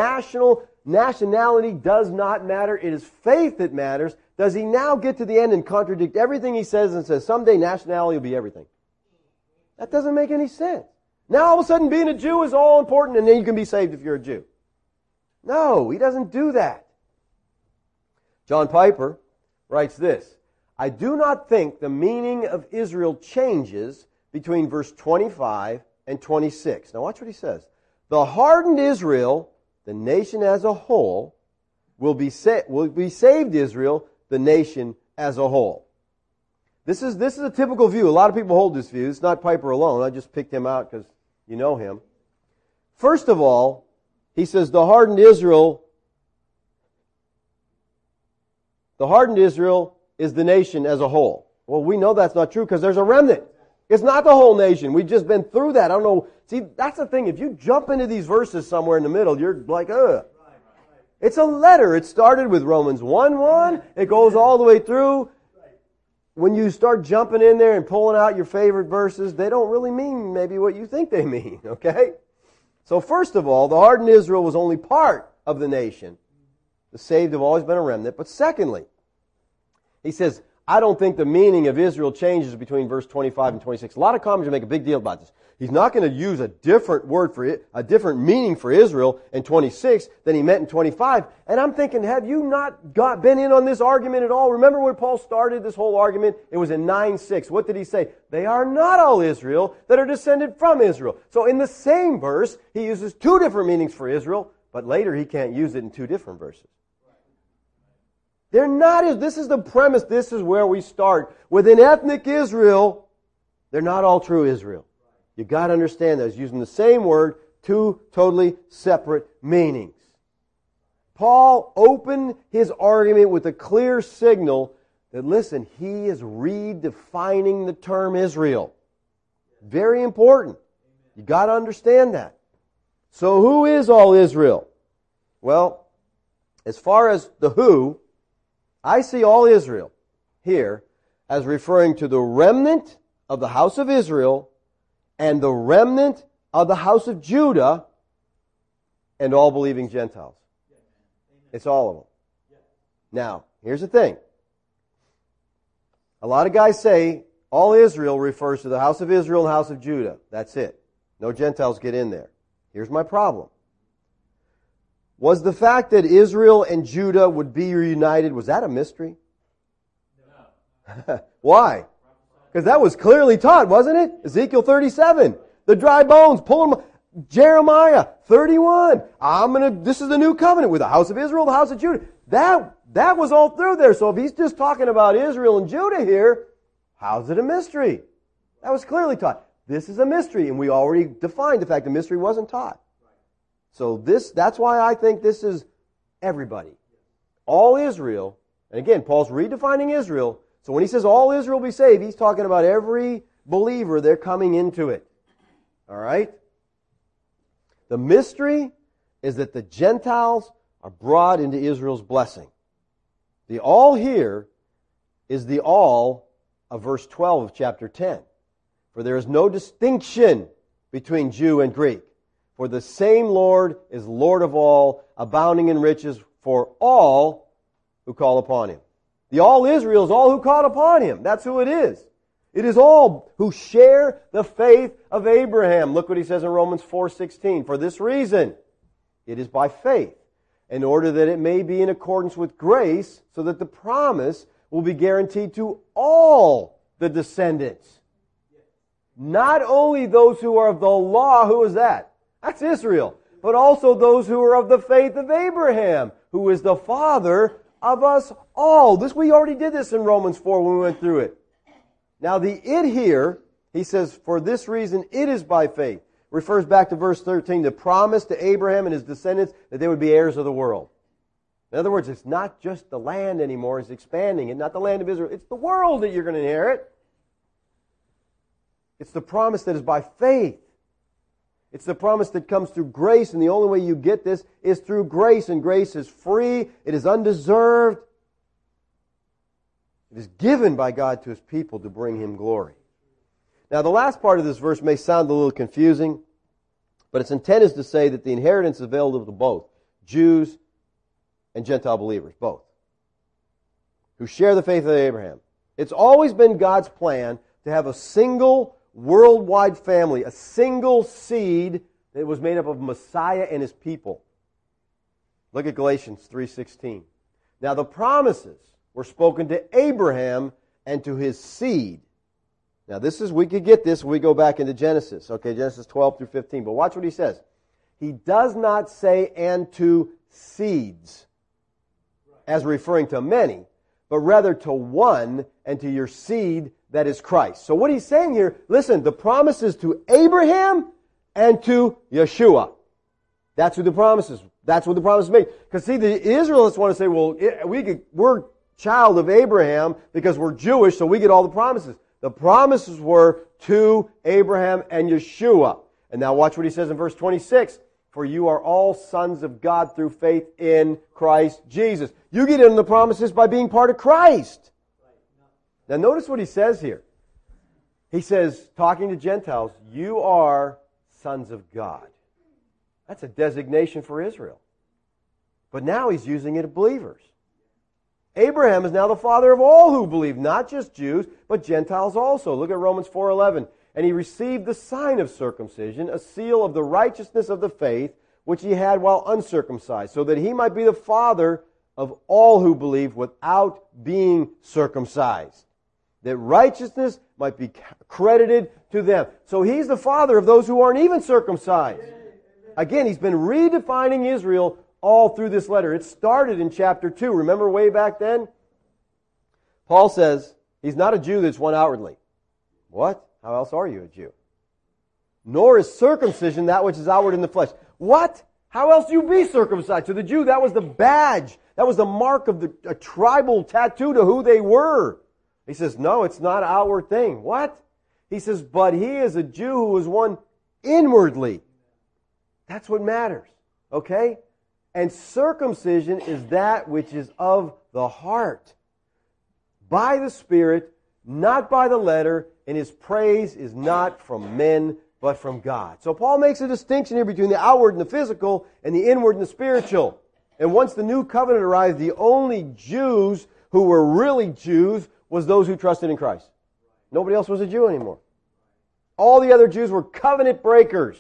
nationality does not matter, it is faith that matters, does he now get to the end and contradict everything he says and says someday nationality will be everything? That doesn't make any sense. Now all of a sudden being a Jew is all important and then you can be saved if you're a Jew. No, he doesn't do that. John Piper writes this, I do not think the meaning of Israel changes between verse 25 and 26. Now watch what he says. The hardened Israel, the nation as a whole, will be saved Israel, the nation as a whole. This is a typical view. A lot of people hold this view. It's not Piper alone. I just picked him out because you know him. First of all, he says the hardened Israel is the nation as a whole. Well, we know that's not true because there's a remnant. It's not the whole nation. We've just been through that. I don't know. See, that's the thing. If you jump into these verses somewhere in the middle, you're like, ugh. It's a letter. It started with Romans 1:1. It goes all the way through. When you start jumping in there and pulling out your favorite verses, they don't really mean maybe what you think they mean, okay? So first of all, the hardened Israel was only part of the nation. The saved have always been a remnant. But secondly, he says, I don't think the meaning of Israel changes between verse 25 and 26. A lot of commentators make a big deal about this. He's not going to use a different word for it, a different meaning for Israel in 26 than he meant in 25. And I'm thinking, have you not been in on this argument at all? Remember when Paul started this whole argument? It was in 9:6. What did he say? They are not all Israel that are descended from Israel. So in the same verse, he uses two different meanings for Israel, but later he can't use it in two different verses. They're not, this is the premise, this is where we start. Within ethnic Israel, they're not all true Israel. You got to understand that. He's using the same word, two totally separate meanings. Paul opened his argument with a clear signal that, listen, he is redefining the term Israel. Very important. You got to understand that. So who is all Israel? Well, as far as the who, I see all Israel here as referring to the remnant of the house of Israel and the remnant of the house of Judah and all believing Gentiles. It's all of them. Now, here's the thing. A lot of guys say all Israel refers to the house of Israel and the house of Judah. That's it. No Gentiles get in there. Here's my problem. Was the fact that Israel and Judah would be reunited, was that a mystery? No. Why? Because that was clearly taught, wasn't it? Ezekiel 37. The dry bones, pull them. Jeremiah 31. This is the new covenant with the house of Israel, the house of Judah. That was all through there. So if he's just talking about Israel and Judah here, how's it a mystery? That was clearly taught. This is a mystery, and we already defined the fact the mystery wasn't taught. So that's why I think this is everybody. All Israel, and again, Paul's redefining Israel. So when he says all Israel be saved, he's talking about every believer, they're coming into it. All right? The mystery is that the Gentiles are brought into Israel's blessing. The all here is the all of verse 12 of chapter 10. For there is no distinction between Jew and Greek. For the same Lord is Lord of all, abounding in riches for all who call upon Him. The all Israel is all who call upon Him. That's who it is. It is all who share the faith of Abraham. Look what he says in Romans 4:16. For this reason, it is by faith, in order that it may be in accordance with grace, so that the promise will be guaranteed to all the descendants. Not only those who are of the law, who is that? That's Israel. But also those who are of the faith of Abraham, who is the father of us all. We already did this in Romans 4 when we went through it. Now the it here, he says, for this reason it is by faith. Refers back to verse 13, the promise to Abraham and his descendants that they would be heirs of the world. In other words, it's not just the land anymore, it's expanding. It's not the land of Israel, it's the world that you're going to inherit. It's the promise that is by faith. It's the promise that comes through grace, and the only way you get this is through grace, and grace is free, it is undeserved. It is given by God to His people to bring Him glory. Now, the last part of this verse may sound a little confusing, but its intent is to say that the inheritance is available to both Jews and Gentile believers, both, who share the faith of Abraham. It's always been God's plan to have a single worldwide family, a single seed that was made up of Messiah and His people. Look at Galatians 3:16. Now the promises were spoken to Abraham and to his seed. Now we could get this when we go back into Genesis. Okay, Genesis 12 through 15. But watch what he says. He does not say and to seeds as referring to many, but rather to one and to your seed that is Christ. So what he's saying here, listen, the promise is to Abraham and to Yeshua. That's who the promise is. That's what the promise is made. Because see, the Israelites want to say, well, we're child of Abraham because we're Jewish, so we get all the promises. The promises were to Abraham and Yeshua. And now watch what he says in verse 26. For you are all sons of God through faith in Christ Jesus. You get into the promises by being part of Christ. Now notice what he says here. He says, talking to Gentiles, you are sons of God. That's a designation for Israel. But now he's using it of believers. Abraham is now the father of all who believe, not just Jews, but Gentiles also. Look at Romans 4:11. And he received the sign of circumcision, a seal of the righteousness of the faith, which he had while uncircumcised, so that he might be the father of all who believe without being circumcised, that righteousness might be credited to them. So he's the father of those who aren't even circumcised. Again, he's been redefining Israel all through this letter. It started in chapter 2. Remember way back then? Paul says he's not a Jew that's one outwardly. What? How else are you a Jew? Nor is circumcision that which is outward in the flesh. What? How else do you be circumcised? To the Jew, that was the badge. That was the mark of a tribal tattoo to who they were. He says, no, it's not an outward thing. What? He says, but he is a Jew who is one inwardly. That's what matters. Okay? And circumcision is that which is of the heart, by the Spirit, not by the letter, and his praise is not from men, but from God. So Paul makes a distinction here between the outward and the physical, and the inward and the spiritual. And once the new covenant arrived, the only Jews who were really Jews was those who trusted in Christ. Nobody else was a Jew anymore. All the other Jews were covenant breakers,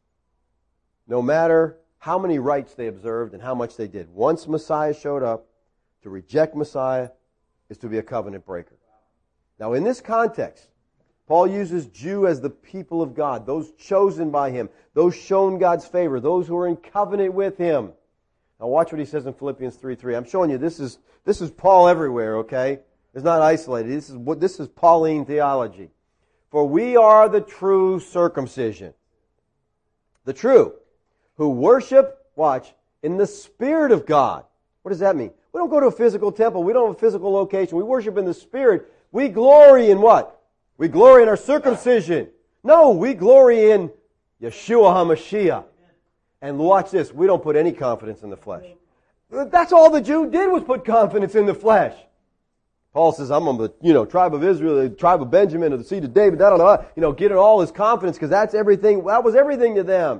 no matter how many rites they observed and how much they did. Once Messiah showed up, to reject Messiah is to be a covenant breaker. Now in this context, Paul uses Jew as the people of God, those chosen by Him, those shown God's favor, those who are in covenant with Him. Now watch what he says in Philippians 3:3. I'm showing you this is Paul everywhere, okay? It's not isolated. This is Pauline theology. For we are the true circumcision. The true, who worship, watch, in the Spirit of God. What does that mean? We don't go to a physical temple. We don't have a physical location. We worship in the Spirit. We glory in what? We glory in our circumcision. No, we glory in Yeshua HaMashiach. And watch this, we don't put any confidence in the flesh. That's all the Jew did was put confidence in the flesh. Paul says, I'm on the tribe of Israel, the tribe of Benjamin, or the seed of David, getting all his confidence because that's everything. That was everything to them.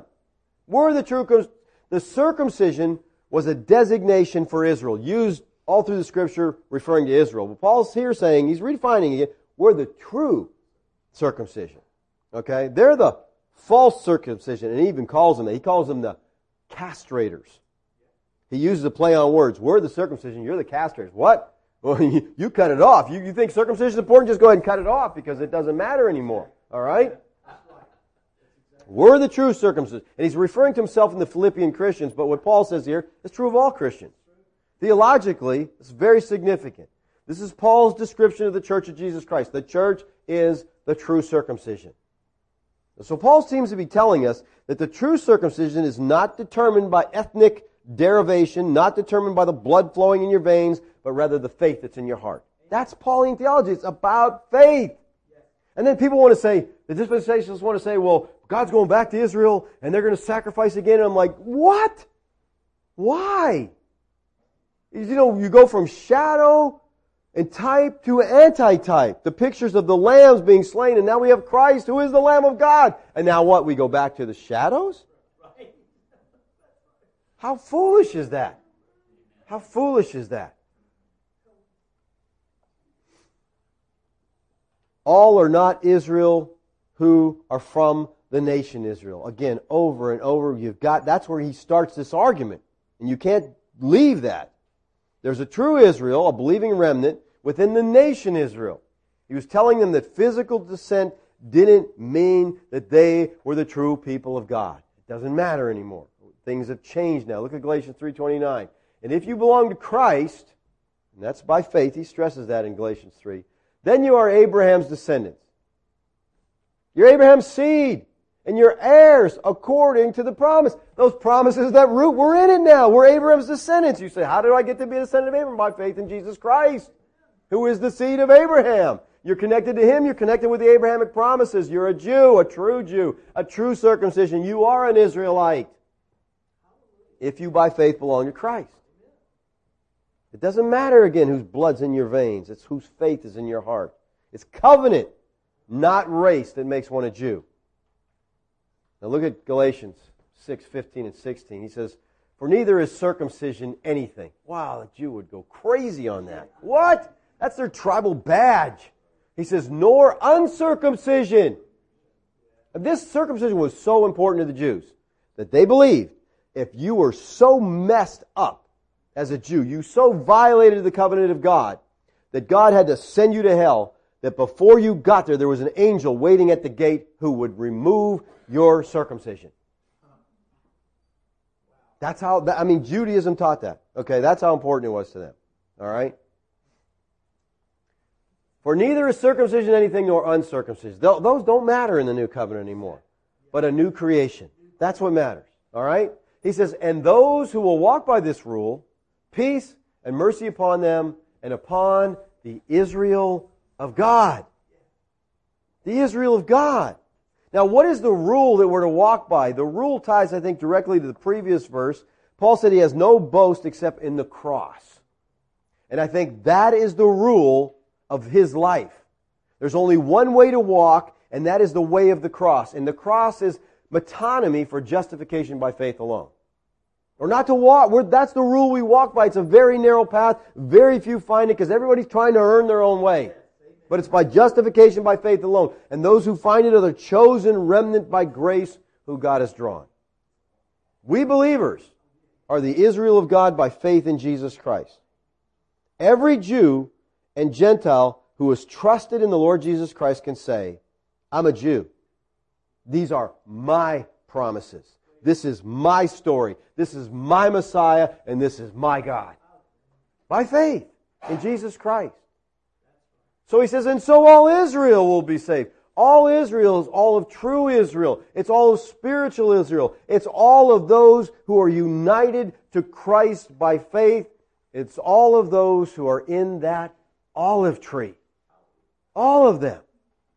The circumcision was a designation for Israel, used all through the Scripture referring to Israel. But Paul's here saying, he's redefining it, we're the true circumcision. Okay? They're the false circumcision, and he even calls them that. He calls them the castrators. He uses a play on words. We're the circumcision, you're the castrators. What? Well, you cut it off. You think circumcision is important? Just go ahead and cut it off because it doesn't matter anymore. All right? We're the true circumcision. And he's referring to himself in the Philippian Christians, but what Paul says here is true of all Christians. Theologically, it's very significant. This is Paul's description of the Church of Jesus Christ. The church is the true circumcision. So Paul seems to be telling us that the true circumcision is not determined by ethnic derivation, not determined by the blood flowing in your veins, but rather the faith that's in your heart. That's Pauline theology. It's about faith. And then people want to say, the dispensationalists want to say, well, God's going back to Israel and they're going to sacrifice again. And I'm like, what? Why? You go from shadow and type to anti-type. The pictures of the lambs being slain, and now we have Christ, who is the Lamb of God. And now what? We go back to the shadows? How foolish is that? How foolish is that? All are not Israel who are from the nation Israel. Again, over and over, that's where he starts this argument. And you can't leave that. There's a true Israel, a believing remnant, within the nation Israel. He was telling them that physical descent didn't mean that they were the true people of God. It doesn't matter anymore. Things have changed now. Look at Galatians 3:29. And if you belong to Christ, and that's by faith, he stresses that in Galatians 3, then you are Abraham's descendants. You're Abraham's seed, and you're heirs according to the promise. Those promises, that root, we're in it now. We're Abraham's descendants. You say, how do I get to be a descendant of Abraham? By faith in Jesus Christ, who is the seed of Abraham. You're connected to Him. You're connected with the Abrahamic promises. You're a Jew, a true circumcision. You are an Israelite if you by faith belong to Christ. It doesn't matter, again, whose blood's in your veins. It's whose faith is in your heart. It's covenant, not race, that makes one a Jew. Now look at Galatians 6:15 and 16. He says, "For neither is circumcision anything." Wow, the Jew would go crazy on that. What? That's their tribal badge. He says, "Nor uncircumcision." And this circumcision was so important to the Jews that they believed if you were so messed up as a Jew, you so violated the covenant of God, that God had to send you to hell, that before you got there, there was an angel waiting at the gate who would remove your circumcision. That's how, Judaism taught that. Okay, that's how important it was to them. All right? "For neither is circumcision anything nor uncircumcision." Those don't matter in the new covenant anymore. But a new creation. That's what matters. All right? He says, "And those who will walk by this rule, peace and mercy upon them and upon the Israel of God." The Israel of God. Now, what is the rule that we're to walk by? The rule ties, I think, directly to the previous verse. Paul said he has no boast except in the cross. And I think that is the rule of his life. There's only one way to walk, and that is the way of the cross. And the cross is metonymy for justification by faith alone. Or not to walk. That's the rule we walk by. It's a very narrow path. Very few find it because everybody's trying to earn their own way. But it's by justification by faith alone. And those who find it are the chosen remnant by grace who God has drawn. We believers are the Israel of God by faith in Jesus Christ. Every Jew and Gentile who has trusted in the Lord Jesus Christ can say, "I'm a Jew. These are my promises. This is my story. This is my Messiah, and this is my God." By faith in Jesus Christ. So he says, and so all Israel will be saved. All Israel is all of true Israel. It's all of spiritual Israel. It's all of those who are united to Christ by faith. It's all of those who are in that olive tree. All of them.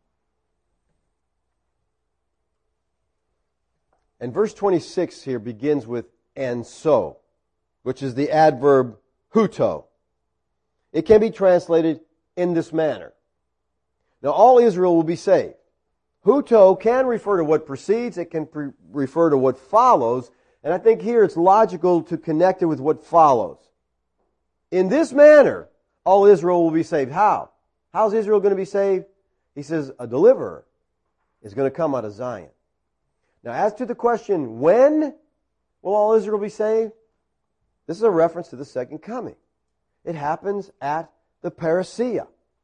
And verse 26 here begins with "and so," which is the adverb huto. It can be translated in this manner. Now all Israel will be saved. Huto can refer to what precedes, it can refer to what follows, and I think here it's logical to connect it with what follows. In this manner, all Israel will be saved. How? How's Israel going to be saved? He says a deliverer is going to come out of Zion. Now, as to the question, when will all Israel be saved? This is a reference to the second coming. It happens at the parousia.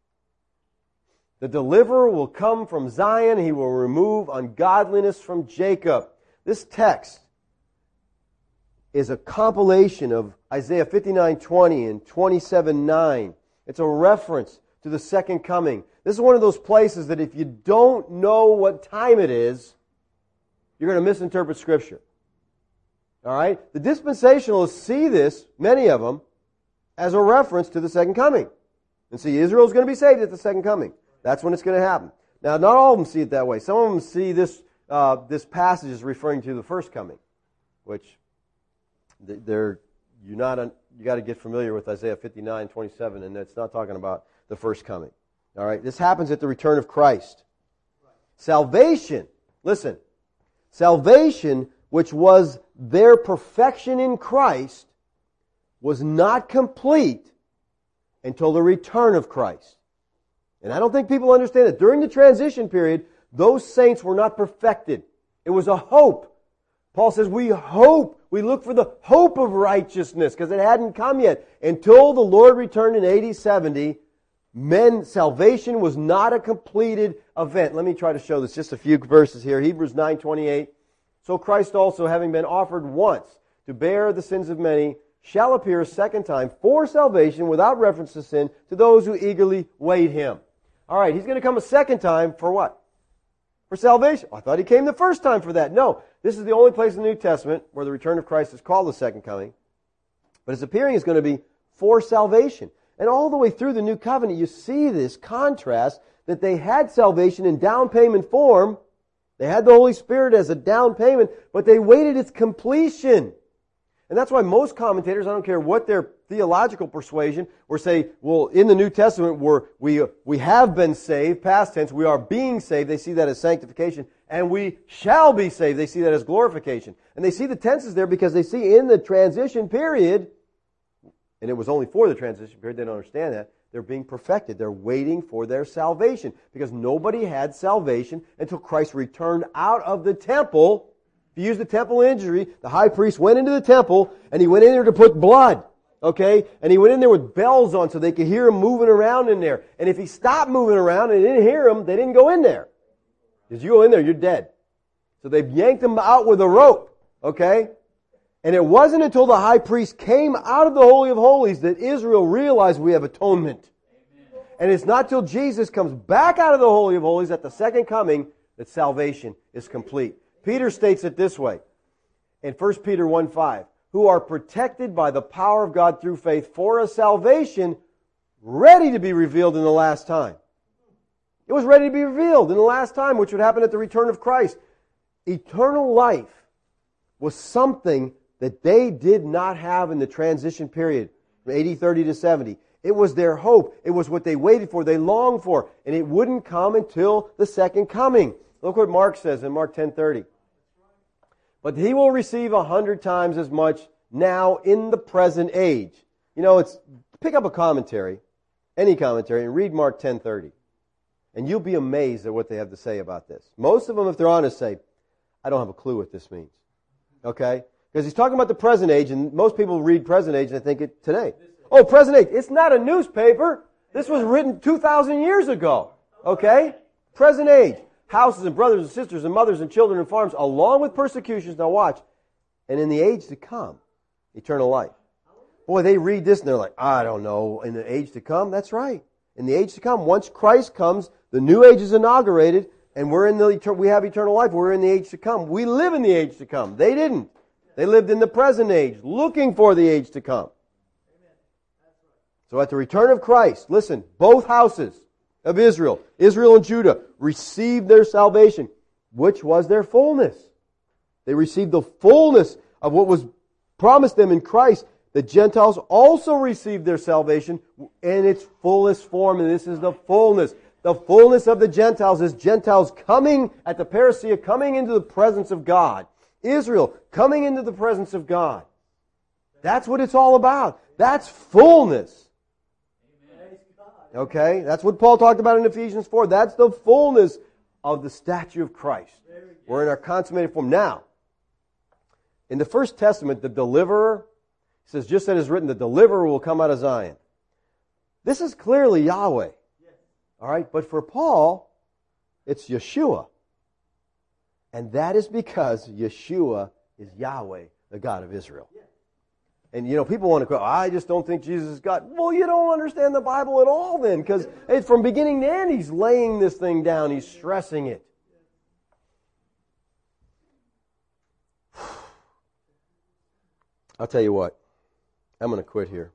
The deliverer will come from Zion. He will remove ungodliness from Jacob. This text is a compilation of Isaiah 59:20 and 27:9. It's a reference to the second coming. This is one of those places that if you don't know what time it is, you're going to misinterpret Scripture. All right? The dispensationalists see this, many of them, as a reference to the second coming. And see, Israel's going to be saved at the second coming. That's when it's going to happen. Now, not all of them see it that way. Some of them see this passage as referring to the first coming, which you got to get familiar with Isaiah 59:27, and it's not talking about the first coming. All right? This happens at the return of Christ. Salvation, listen, salvation, which was their perfection in Christ, was not complete until the return of Christ. And I don't think people understand that. During the transition period, those saints were not perfected. It was a hope. Paul says we hope, we look for the hope of righteousness because it hadn't come yet. Until the Lord returned in AD 70, salvation was not a completed event. Let me try to show this. Just a few verses here. Hebrews 9:28. So Christ also, having been offered once to bear the sins of many, shall appear a second time for salvation without reference to sin to those who eagerly wait Him. All right, He's going to come a second time for what? For salvation. I thought He came the first time for that. No, this is the only place in the New Testament where the return of Christ is called the second coming. But His appearing is going to be for salvation. And all the way through the New Covenant, you see this contrast that they had salvation in down payment form. They had the Holy Spirit as a down payment, but they waited its completion. And that's why most commentators, I don't care what their theological persuasion, will say, well, in the New Testament, we have been saved, past tense, we are being saved. They see that as sanctification. And we shall be saved. They see that as glorification. And they see the tenses there because they see in the transition period, and it was only for the transition period, they don't understand that, they're being perfected. They're waiting for their salvation because nobody had salvation until Christ returned out of the temple. If you use the temple imagery, the high priest went into the temple and he went in there to put blood. Okay? And he went in there with bells on so they could hear him moving around in there. And if he stopped moving around and they didn't hear him, they didn't go in there. Because you go in there, you're dead. So they yanked him out with a rope. Okay? And it wasn't until the high priest came out of the Holy of Holies that Israel realized we have atonement. Amen. And it's not till Jesus comes back out of the Holy of Holies at the second coming that salvation is complete. Peter states it this way in 1 Peter 1:5, who are protected by the power of God through faith for a salvation ready to be revealed in the last time. It was ready to be revealed in the last time, which would happen at the return of Christ. Eternal life was something that they did not have in the transition period, from 80, 30 to 70. It was their hope. It was what they waited for, they longed for, and it wouldn't come until the second coming. Look what Mark says in Mark 10:30. But he will receive 100 times as much now in the present age. You know, pick up a commentary, any commentary, and read Mark 10:30. And you'll be amazed at what they have to say about this. Most of them, if they're honest, say, I don't have a clue what this means. Okay? Because he's talking about the present age, and most people read present age and they think it today. Oh, present age. It's not a newspaper. This was written 2,000 years ago. Okay? Present age. Houses and brothers and sisters and mothers and children and farms, along with persecutions. Now watch. And in the age to come, eternal life. Boy, they read this and they're like, I don't know. In the age to come? That's right. In the age to come, once Christ comes, the new age is inaugurated, and we have eternal life. We're in the age to come. We live in the age to come. They didn't. They lived in the present age, looking for the age to come. So at the return of Christ, listen, both houses of Israel and Judah, received their salvation, which was their fullness. They received the fullness of what was promised them in Christ. The Gentiles also received their salvation in its fullest form, and this is the fullness. The fullness of the Gentiles is Gentiles coming at the parousia, coming into the presence of God. Israel coming into the presence of God. That's what it's all about. That's fullness. Okay? That's what Paul talked about in Ephesians 4. That's the fullness of the statue of Christ. We're in our consummated form. Now, in the First Testament, the deliverer, it says, just as it is written, the deliverer will come out of Zion. This is clearly Yahweh. All right? But for Paul, it's Yeshua. And that is because Yeshua is Yahweh, the God of Israel. And, you know, people want to go, I just don't think Jesus is God. Well, you don't understand the Bible at all then, because from beginning to end, He's laying this thing down. He's stressing it. I'll tell you what. I'm going to quit here.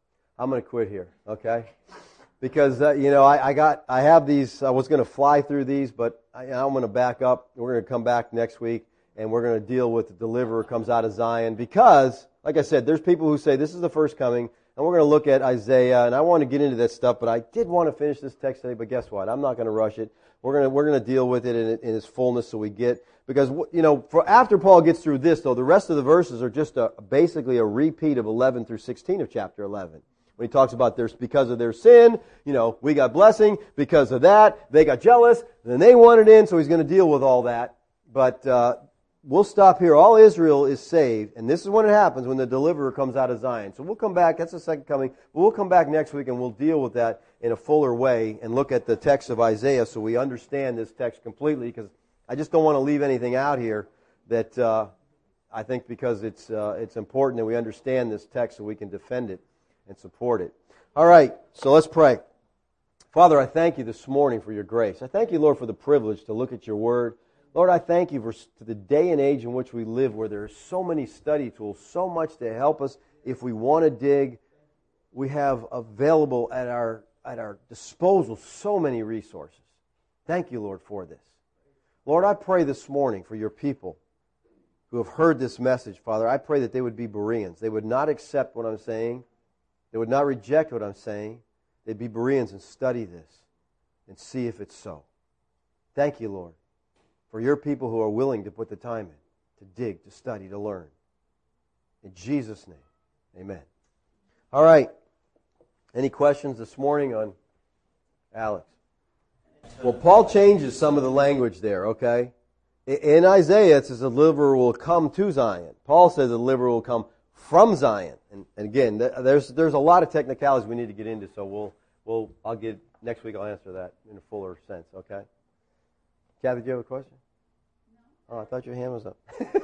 Okay? Because, I have these, I was going to fly through these, but I'm going to back up. We're going to come back next week, and we're going to deal with the deliverer comes out of Zion. Because, like I said, there's people who say this is the first coming, and we're going to look at Isaiah, and I want to get into that stuff, but I did want to finish this text today, but guess what? I'm not going to rush it. We're going to deal with it in its fullness so we get, because, after Paul gets through this, though, the rest of the verses are just basically a repeat of 11 through 16 of chapter 11. When he talks about because of their sin, we got blessing. Because of that, they got jealous. Then they wanted in, so he's going to deal with all that. But we'll stop here. All Israel is saved, and this is when it happens, when the deliverer comes out of Zion. So we'll come back. That's the second coming. But we'll come back next week, and we'll deal with that in a fuller way and look at the text of Isaiah so we understand this text completely, because I just don't want to leave anything out here that I think because it's important that we understand this text so we can defend it and support it. All right, so let's pray. Father, I thank you this morning for your grace. I thank you, Lord, for the privilege to look at your word. Lord, I thank you for the day and age in which we live, where there are so many study tools, so much to help us if we want to dig we have available at our disposal so many resources. Thank you, Lord, for this. Lord, I pray this morning for your people who have heard this message, Father. I pray that they would be Bereans. They would not accept what I'm saying. They would not reject what I'm saying. They'd be Bereans and study this and see if it's so. Thank you, Lord, for your people who are willing to put the time in, to dig, to study, to learn. In Jesus' name, amen. All right. Any questions this morning on Alex? Well, Paul changes some of the language there, okay? In Isaiah, it says the deliverer will come to Zion. Paul says the deliverer will come from Zion. And again, there's a lot of technicalities we need to get into, so I'll get next week. I'll answer that in a fuller sense, okay? Kathy, do you have a question? No. Oh, I thought your hand was up.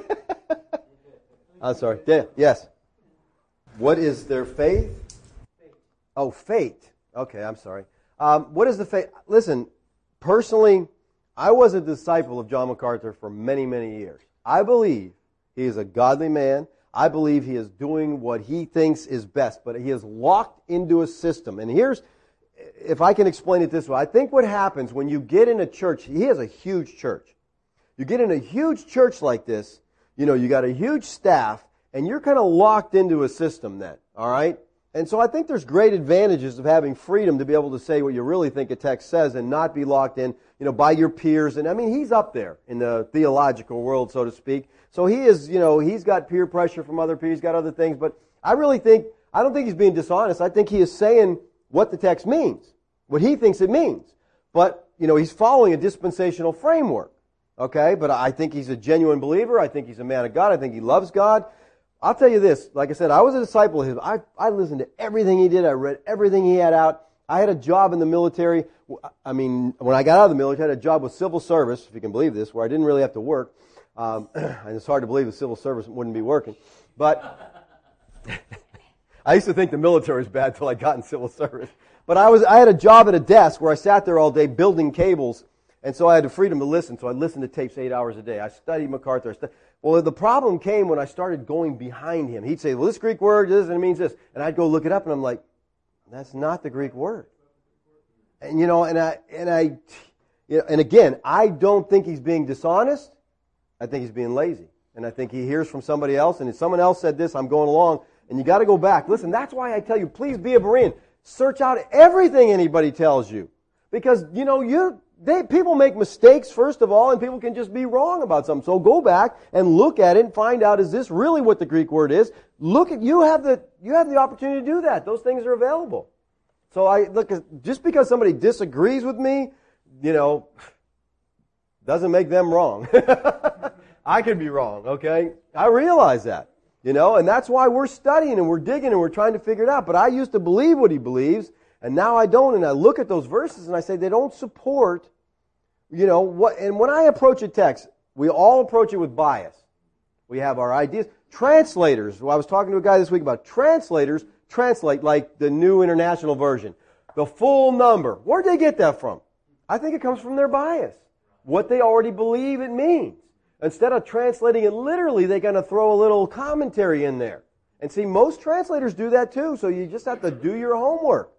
I'm sorry. Yeah, yes. What is their faith? Oh, fate. Okay, I'm sorry. What is the fate? Listen, personally, I was a disciple of John MacArthur for many, many years. I believe he is a godly man. I believe he is doing what he thinks is best, but he is locked into a system. And here's, if I can explain it this way, I think what happens when you get in a church, he has a huge church. You get in a huge church like this, you got a huge staff, and you're kind of locked into a system then, all right? And so I think there's great advantages of having freedom to be able to say what you really think a text says and not be locked in, by your peers. And I mean, he's up there in the theological world, so to speak. So he is, he's got peer pressure from other peers, he's got other things. But I don't think he's being dishonest. I think he is saying what the text means, what he thinks it means. But, he's following a dispensational framework. Okay? But I think he's a genuine believer. I think he's a man of God. I think he loves God. I'll tell you this, like I said, I was a disciple of his. I listened to everything he did. I read everything he had out. I had a job in the military. I mean, when I got out of the military, I had a job with civil service, if you can believe this, where I didn't really have to work. And it's hard to believe the civil service wouldn't be working. But I used to think the military was bad until I got in civil service. But I had a job at a desk where I sat there all day building cables. And so I had the freedom to listen. So I listened to tapes 8 hours a day. I studied MacArthur. Well, the problem came when I started going behind him. He'd say, well, this Greek word, this, and it means this. And I'd go look it up, and I'm like, that's not the Greek word. And, and again, I don't think he's being dishonest. I think he's being lazy. And I think he hears from somebody else, and if someone else said this, I'm going along. And you got to go back. Listen, that's why I tell you, please be a Berean. Search out everything anybody tells you. Because, people make mistakes, first of all, and people can just be wrong about something. So go back and look at it and find out, is this really what the Greek word is? You have the opportunity to do that. Those things are available. So just because somebody disagrees with me, doesn't make them wrong. I could be wrong, okay? I realize that, and that's why we're studying and we're digging and we're trying to figure it out. But I used to believe what he believes, and now I don't, and I look at those verses and I say they don't support, what. And when I approach a text, we all approach it with bias. We have our ideas. Translators, I was talking to a guy this week about translators, translate like the New International Version. The full number. Where'd they get that from? I think it comes from their bias. What they already believe it means. Instead of translating it literally, they're going to throw a little commentary in there. And see, most translators do that too, so you just have to do your homework.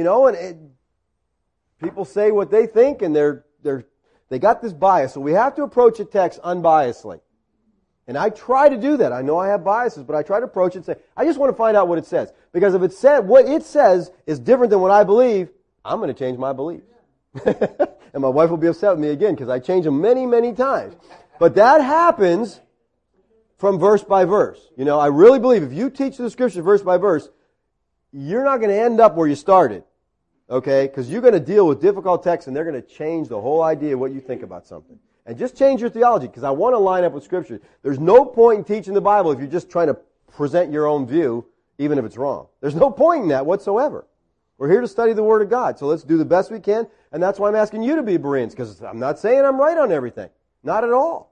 People say what they think, and they got this bias. So we have to approach a text unbiasedly. And I try to do that. I know I have biases, but I try to approach it and say, I just want to find out what it says. Because if what it says is different than what I believe, I'm going to change my beliefs. And my wife will be upset with me again because I change them many, many times. But that happens from verse by verse. I really believe if you teach the Scripture verse by verse, you're not going to end up where you started. Okay? Because you're going to deal with difficult texts and they're going to change the whole idea of what you think about something. And just change your theology because I want to line up with Scripture. There's no point in teaching the Bible if you're just trying to present your own view, even if it's wrong. There's no point in that whatsoever. We're here to study the Word of God, so let's do the best we can, and that's why I'm asking you to be Bereans, because I'm not saying I'm right on everything. Not at all.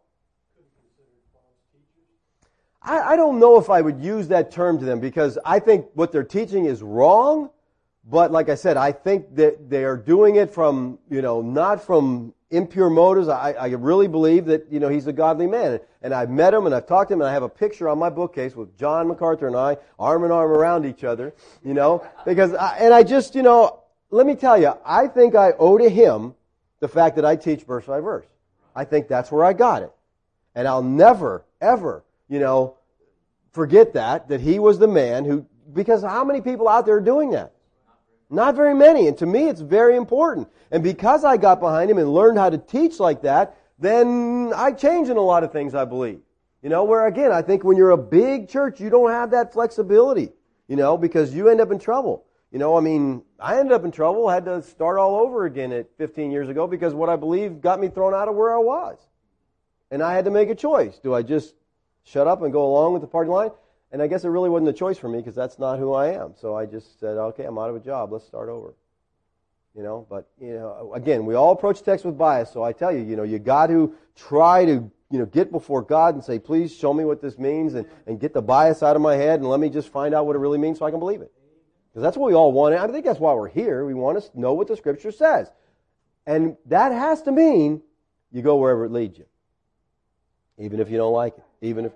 I don't know if I would use that term to them, because I think what they're teaching is wrong, but like I said, I think that they are doing it from, not from impure motives. I really believe that, he's a godly man. And I've met him and I've talked to him and I have a picture on my bookcase with John MacArthur and I, arm in arm around each other, because, let me tell you, I think I owe to him the fact that I teach verse by verse. I think that's where I got it. And I'll never, ever, forget that he was the man who, because how many people out there are doing that? Not very many. And to me, it's very important. And because I got behind him and learned how to teach like that, then I changed in a lot of things, I believe. Where again, I think when you're a big church, you don't have that flexibility, because you end up in trouble. I ended up in trouble, had to start all over again at 15 years ago because what I believe got me thrown out of where I was. And I had to make a choice. Do I just shut up and go along with the party line? And I guess it really wasn't a choice for me because that's not who I am. So I just said, okay, I'm out of a job. Let's start over. But again, we all approach text with bias. So I tell you, you got to try to, get before God and say, please show me what this means and get the bias out of my head and let me just find out what it really means so I can believe it. Because that's what we all want. I think that's why we're here. We want to know what the Scripture says. And that has to mean you go wherever it leads you. Even if you don't like it.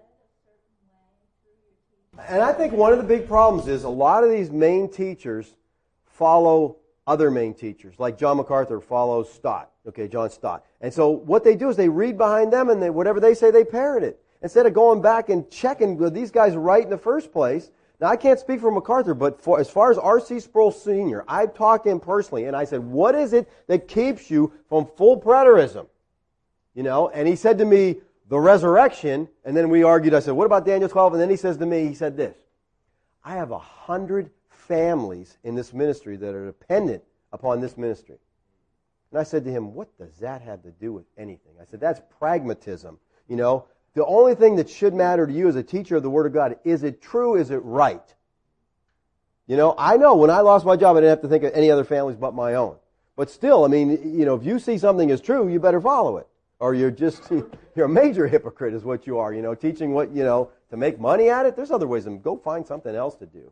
And I think one of the big problems is a lot of these main teachers follow other main teachers. Like John MacArthur follows Stott. Okay, John Stott. And so what they do is they read behind them and whatever they say, they parrot it. Instead of going back and checking were these guys right in the first place. Now, I can't speak for MacArthur, but as far as R.C. Sproul Sr., I've talked to him personally, and I said, what is it that keeps you from full preterism? And he said to me, the resurrection, and then we argued. I said, what about Daniel 12? And then he says to me, he said this, I have 100 families in this ministry that are dependent upon this ministry. And I said to him, what does that have to do with anything? I said, that's pragmatism. The only thing that should matter to you as a teacher of the Word of God, is it true, is it right? I know when I lost my job, I didn't have to think of any other families but my own. But still, if you see something is true, you better follow it. Or you're a major hypocrite is what you are, teaching what, to make money at it. There's other ways. Go find something else to do,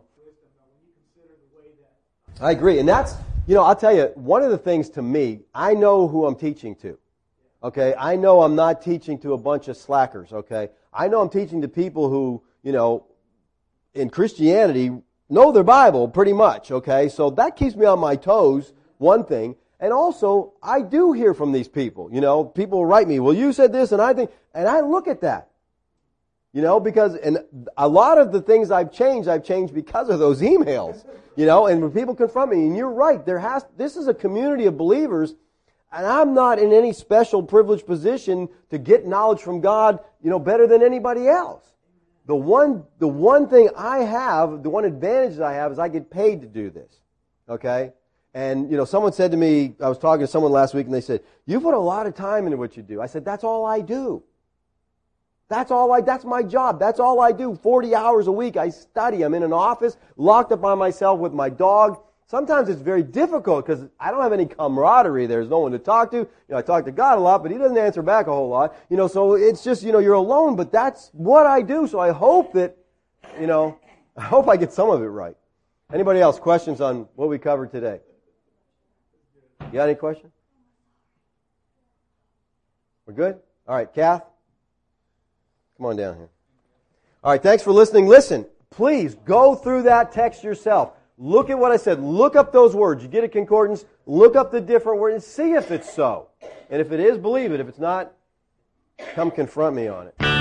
I agree. And that's, I'll tell you, one of the things to me, I know who I'm teaching to. Okay, I know I'm not teaching to a bunch of slackers, okay? I know I'm teaching to people who, in Christianity, know their Bible pretty much, okay? So that keeps me on my toes, one thing. And also, I do hear from these people, people write me, well, you said this, and I look at that. Because, and a lot of the things I've changed because of those emails, and when people confront me, and you're right, this is a community of believers. And I'm not in any special privileged position to get knowledge from God, better than anybody else. The one thing I have, the one advantage I have is I get paid to do this. Okay? And, someone said to me, I was talking to someone last week and they said, you put a lot of time into what you do. I said, that's all I do. That's my job. That's all I do. 40 hours a week I study. I'm in an office, locked up by myself with my dog. Sometimes it's very difficult because I don't have any camaraderie. There's no one to talk to. I talk to God a lot, but He doesn't answer back a whole lot. So it's just, you're alone, but that's what I do. So I hope that, I hope I get some of it right. Anybody else? Questions on what we covered today? You got any questions? We're good? All right, Kath? Come on down here. All right, thanks for listening. Listen, please go through that text yourself. Look at what I said. Look up those words. You get a concordance. Look up the different words and see if it's so. And if it is, believe it. If it's not, come confront me on it.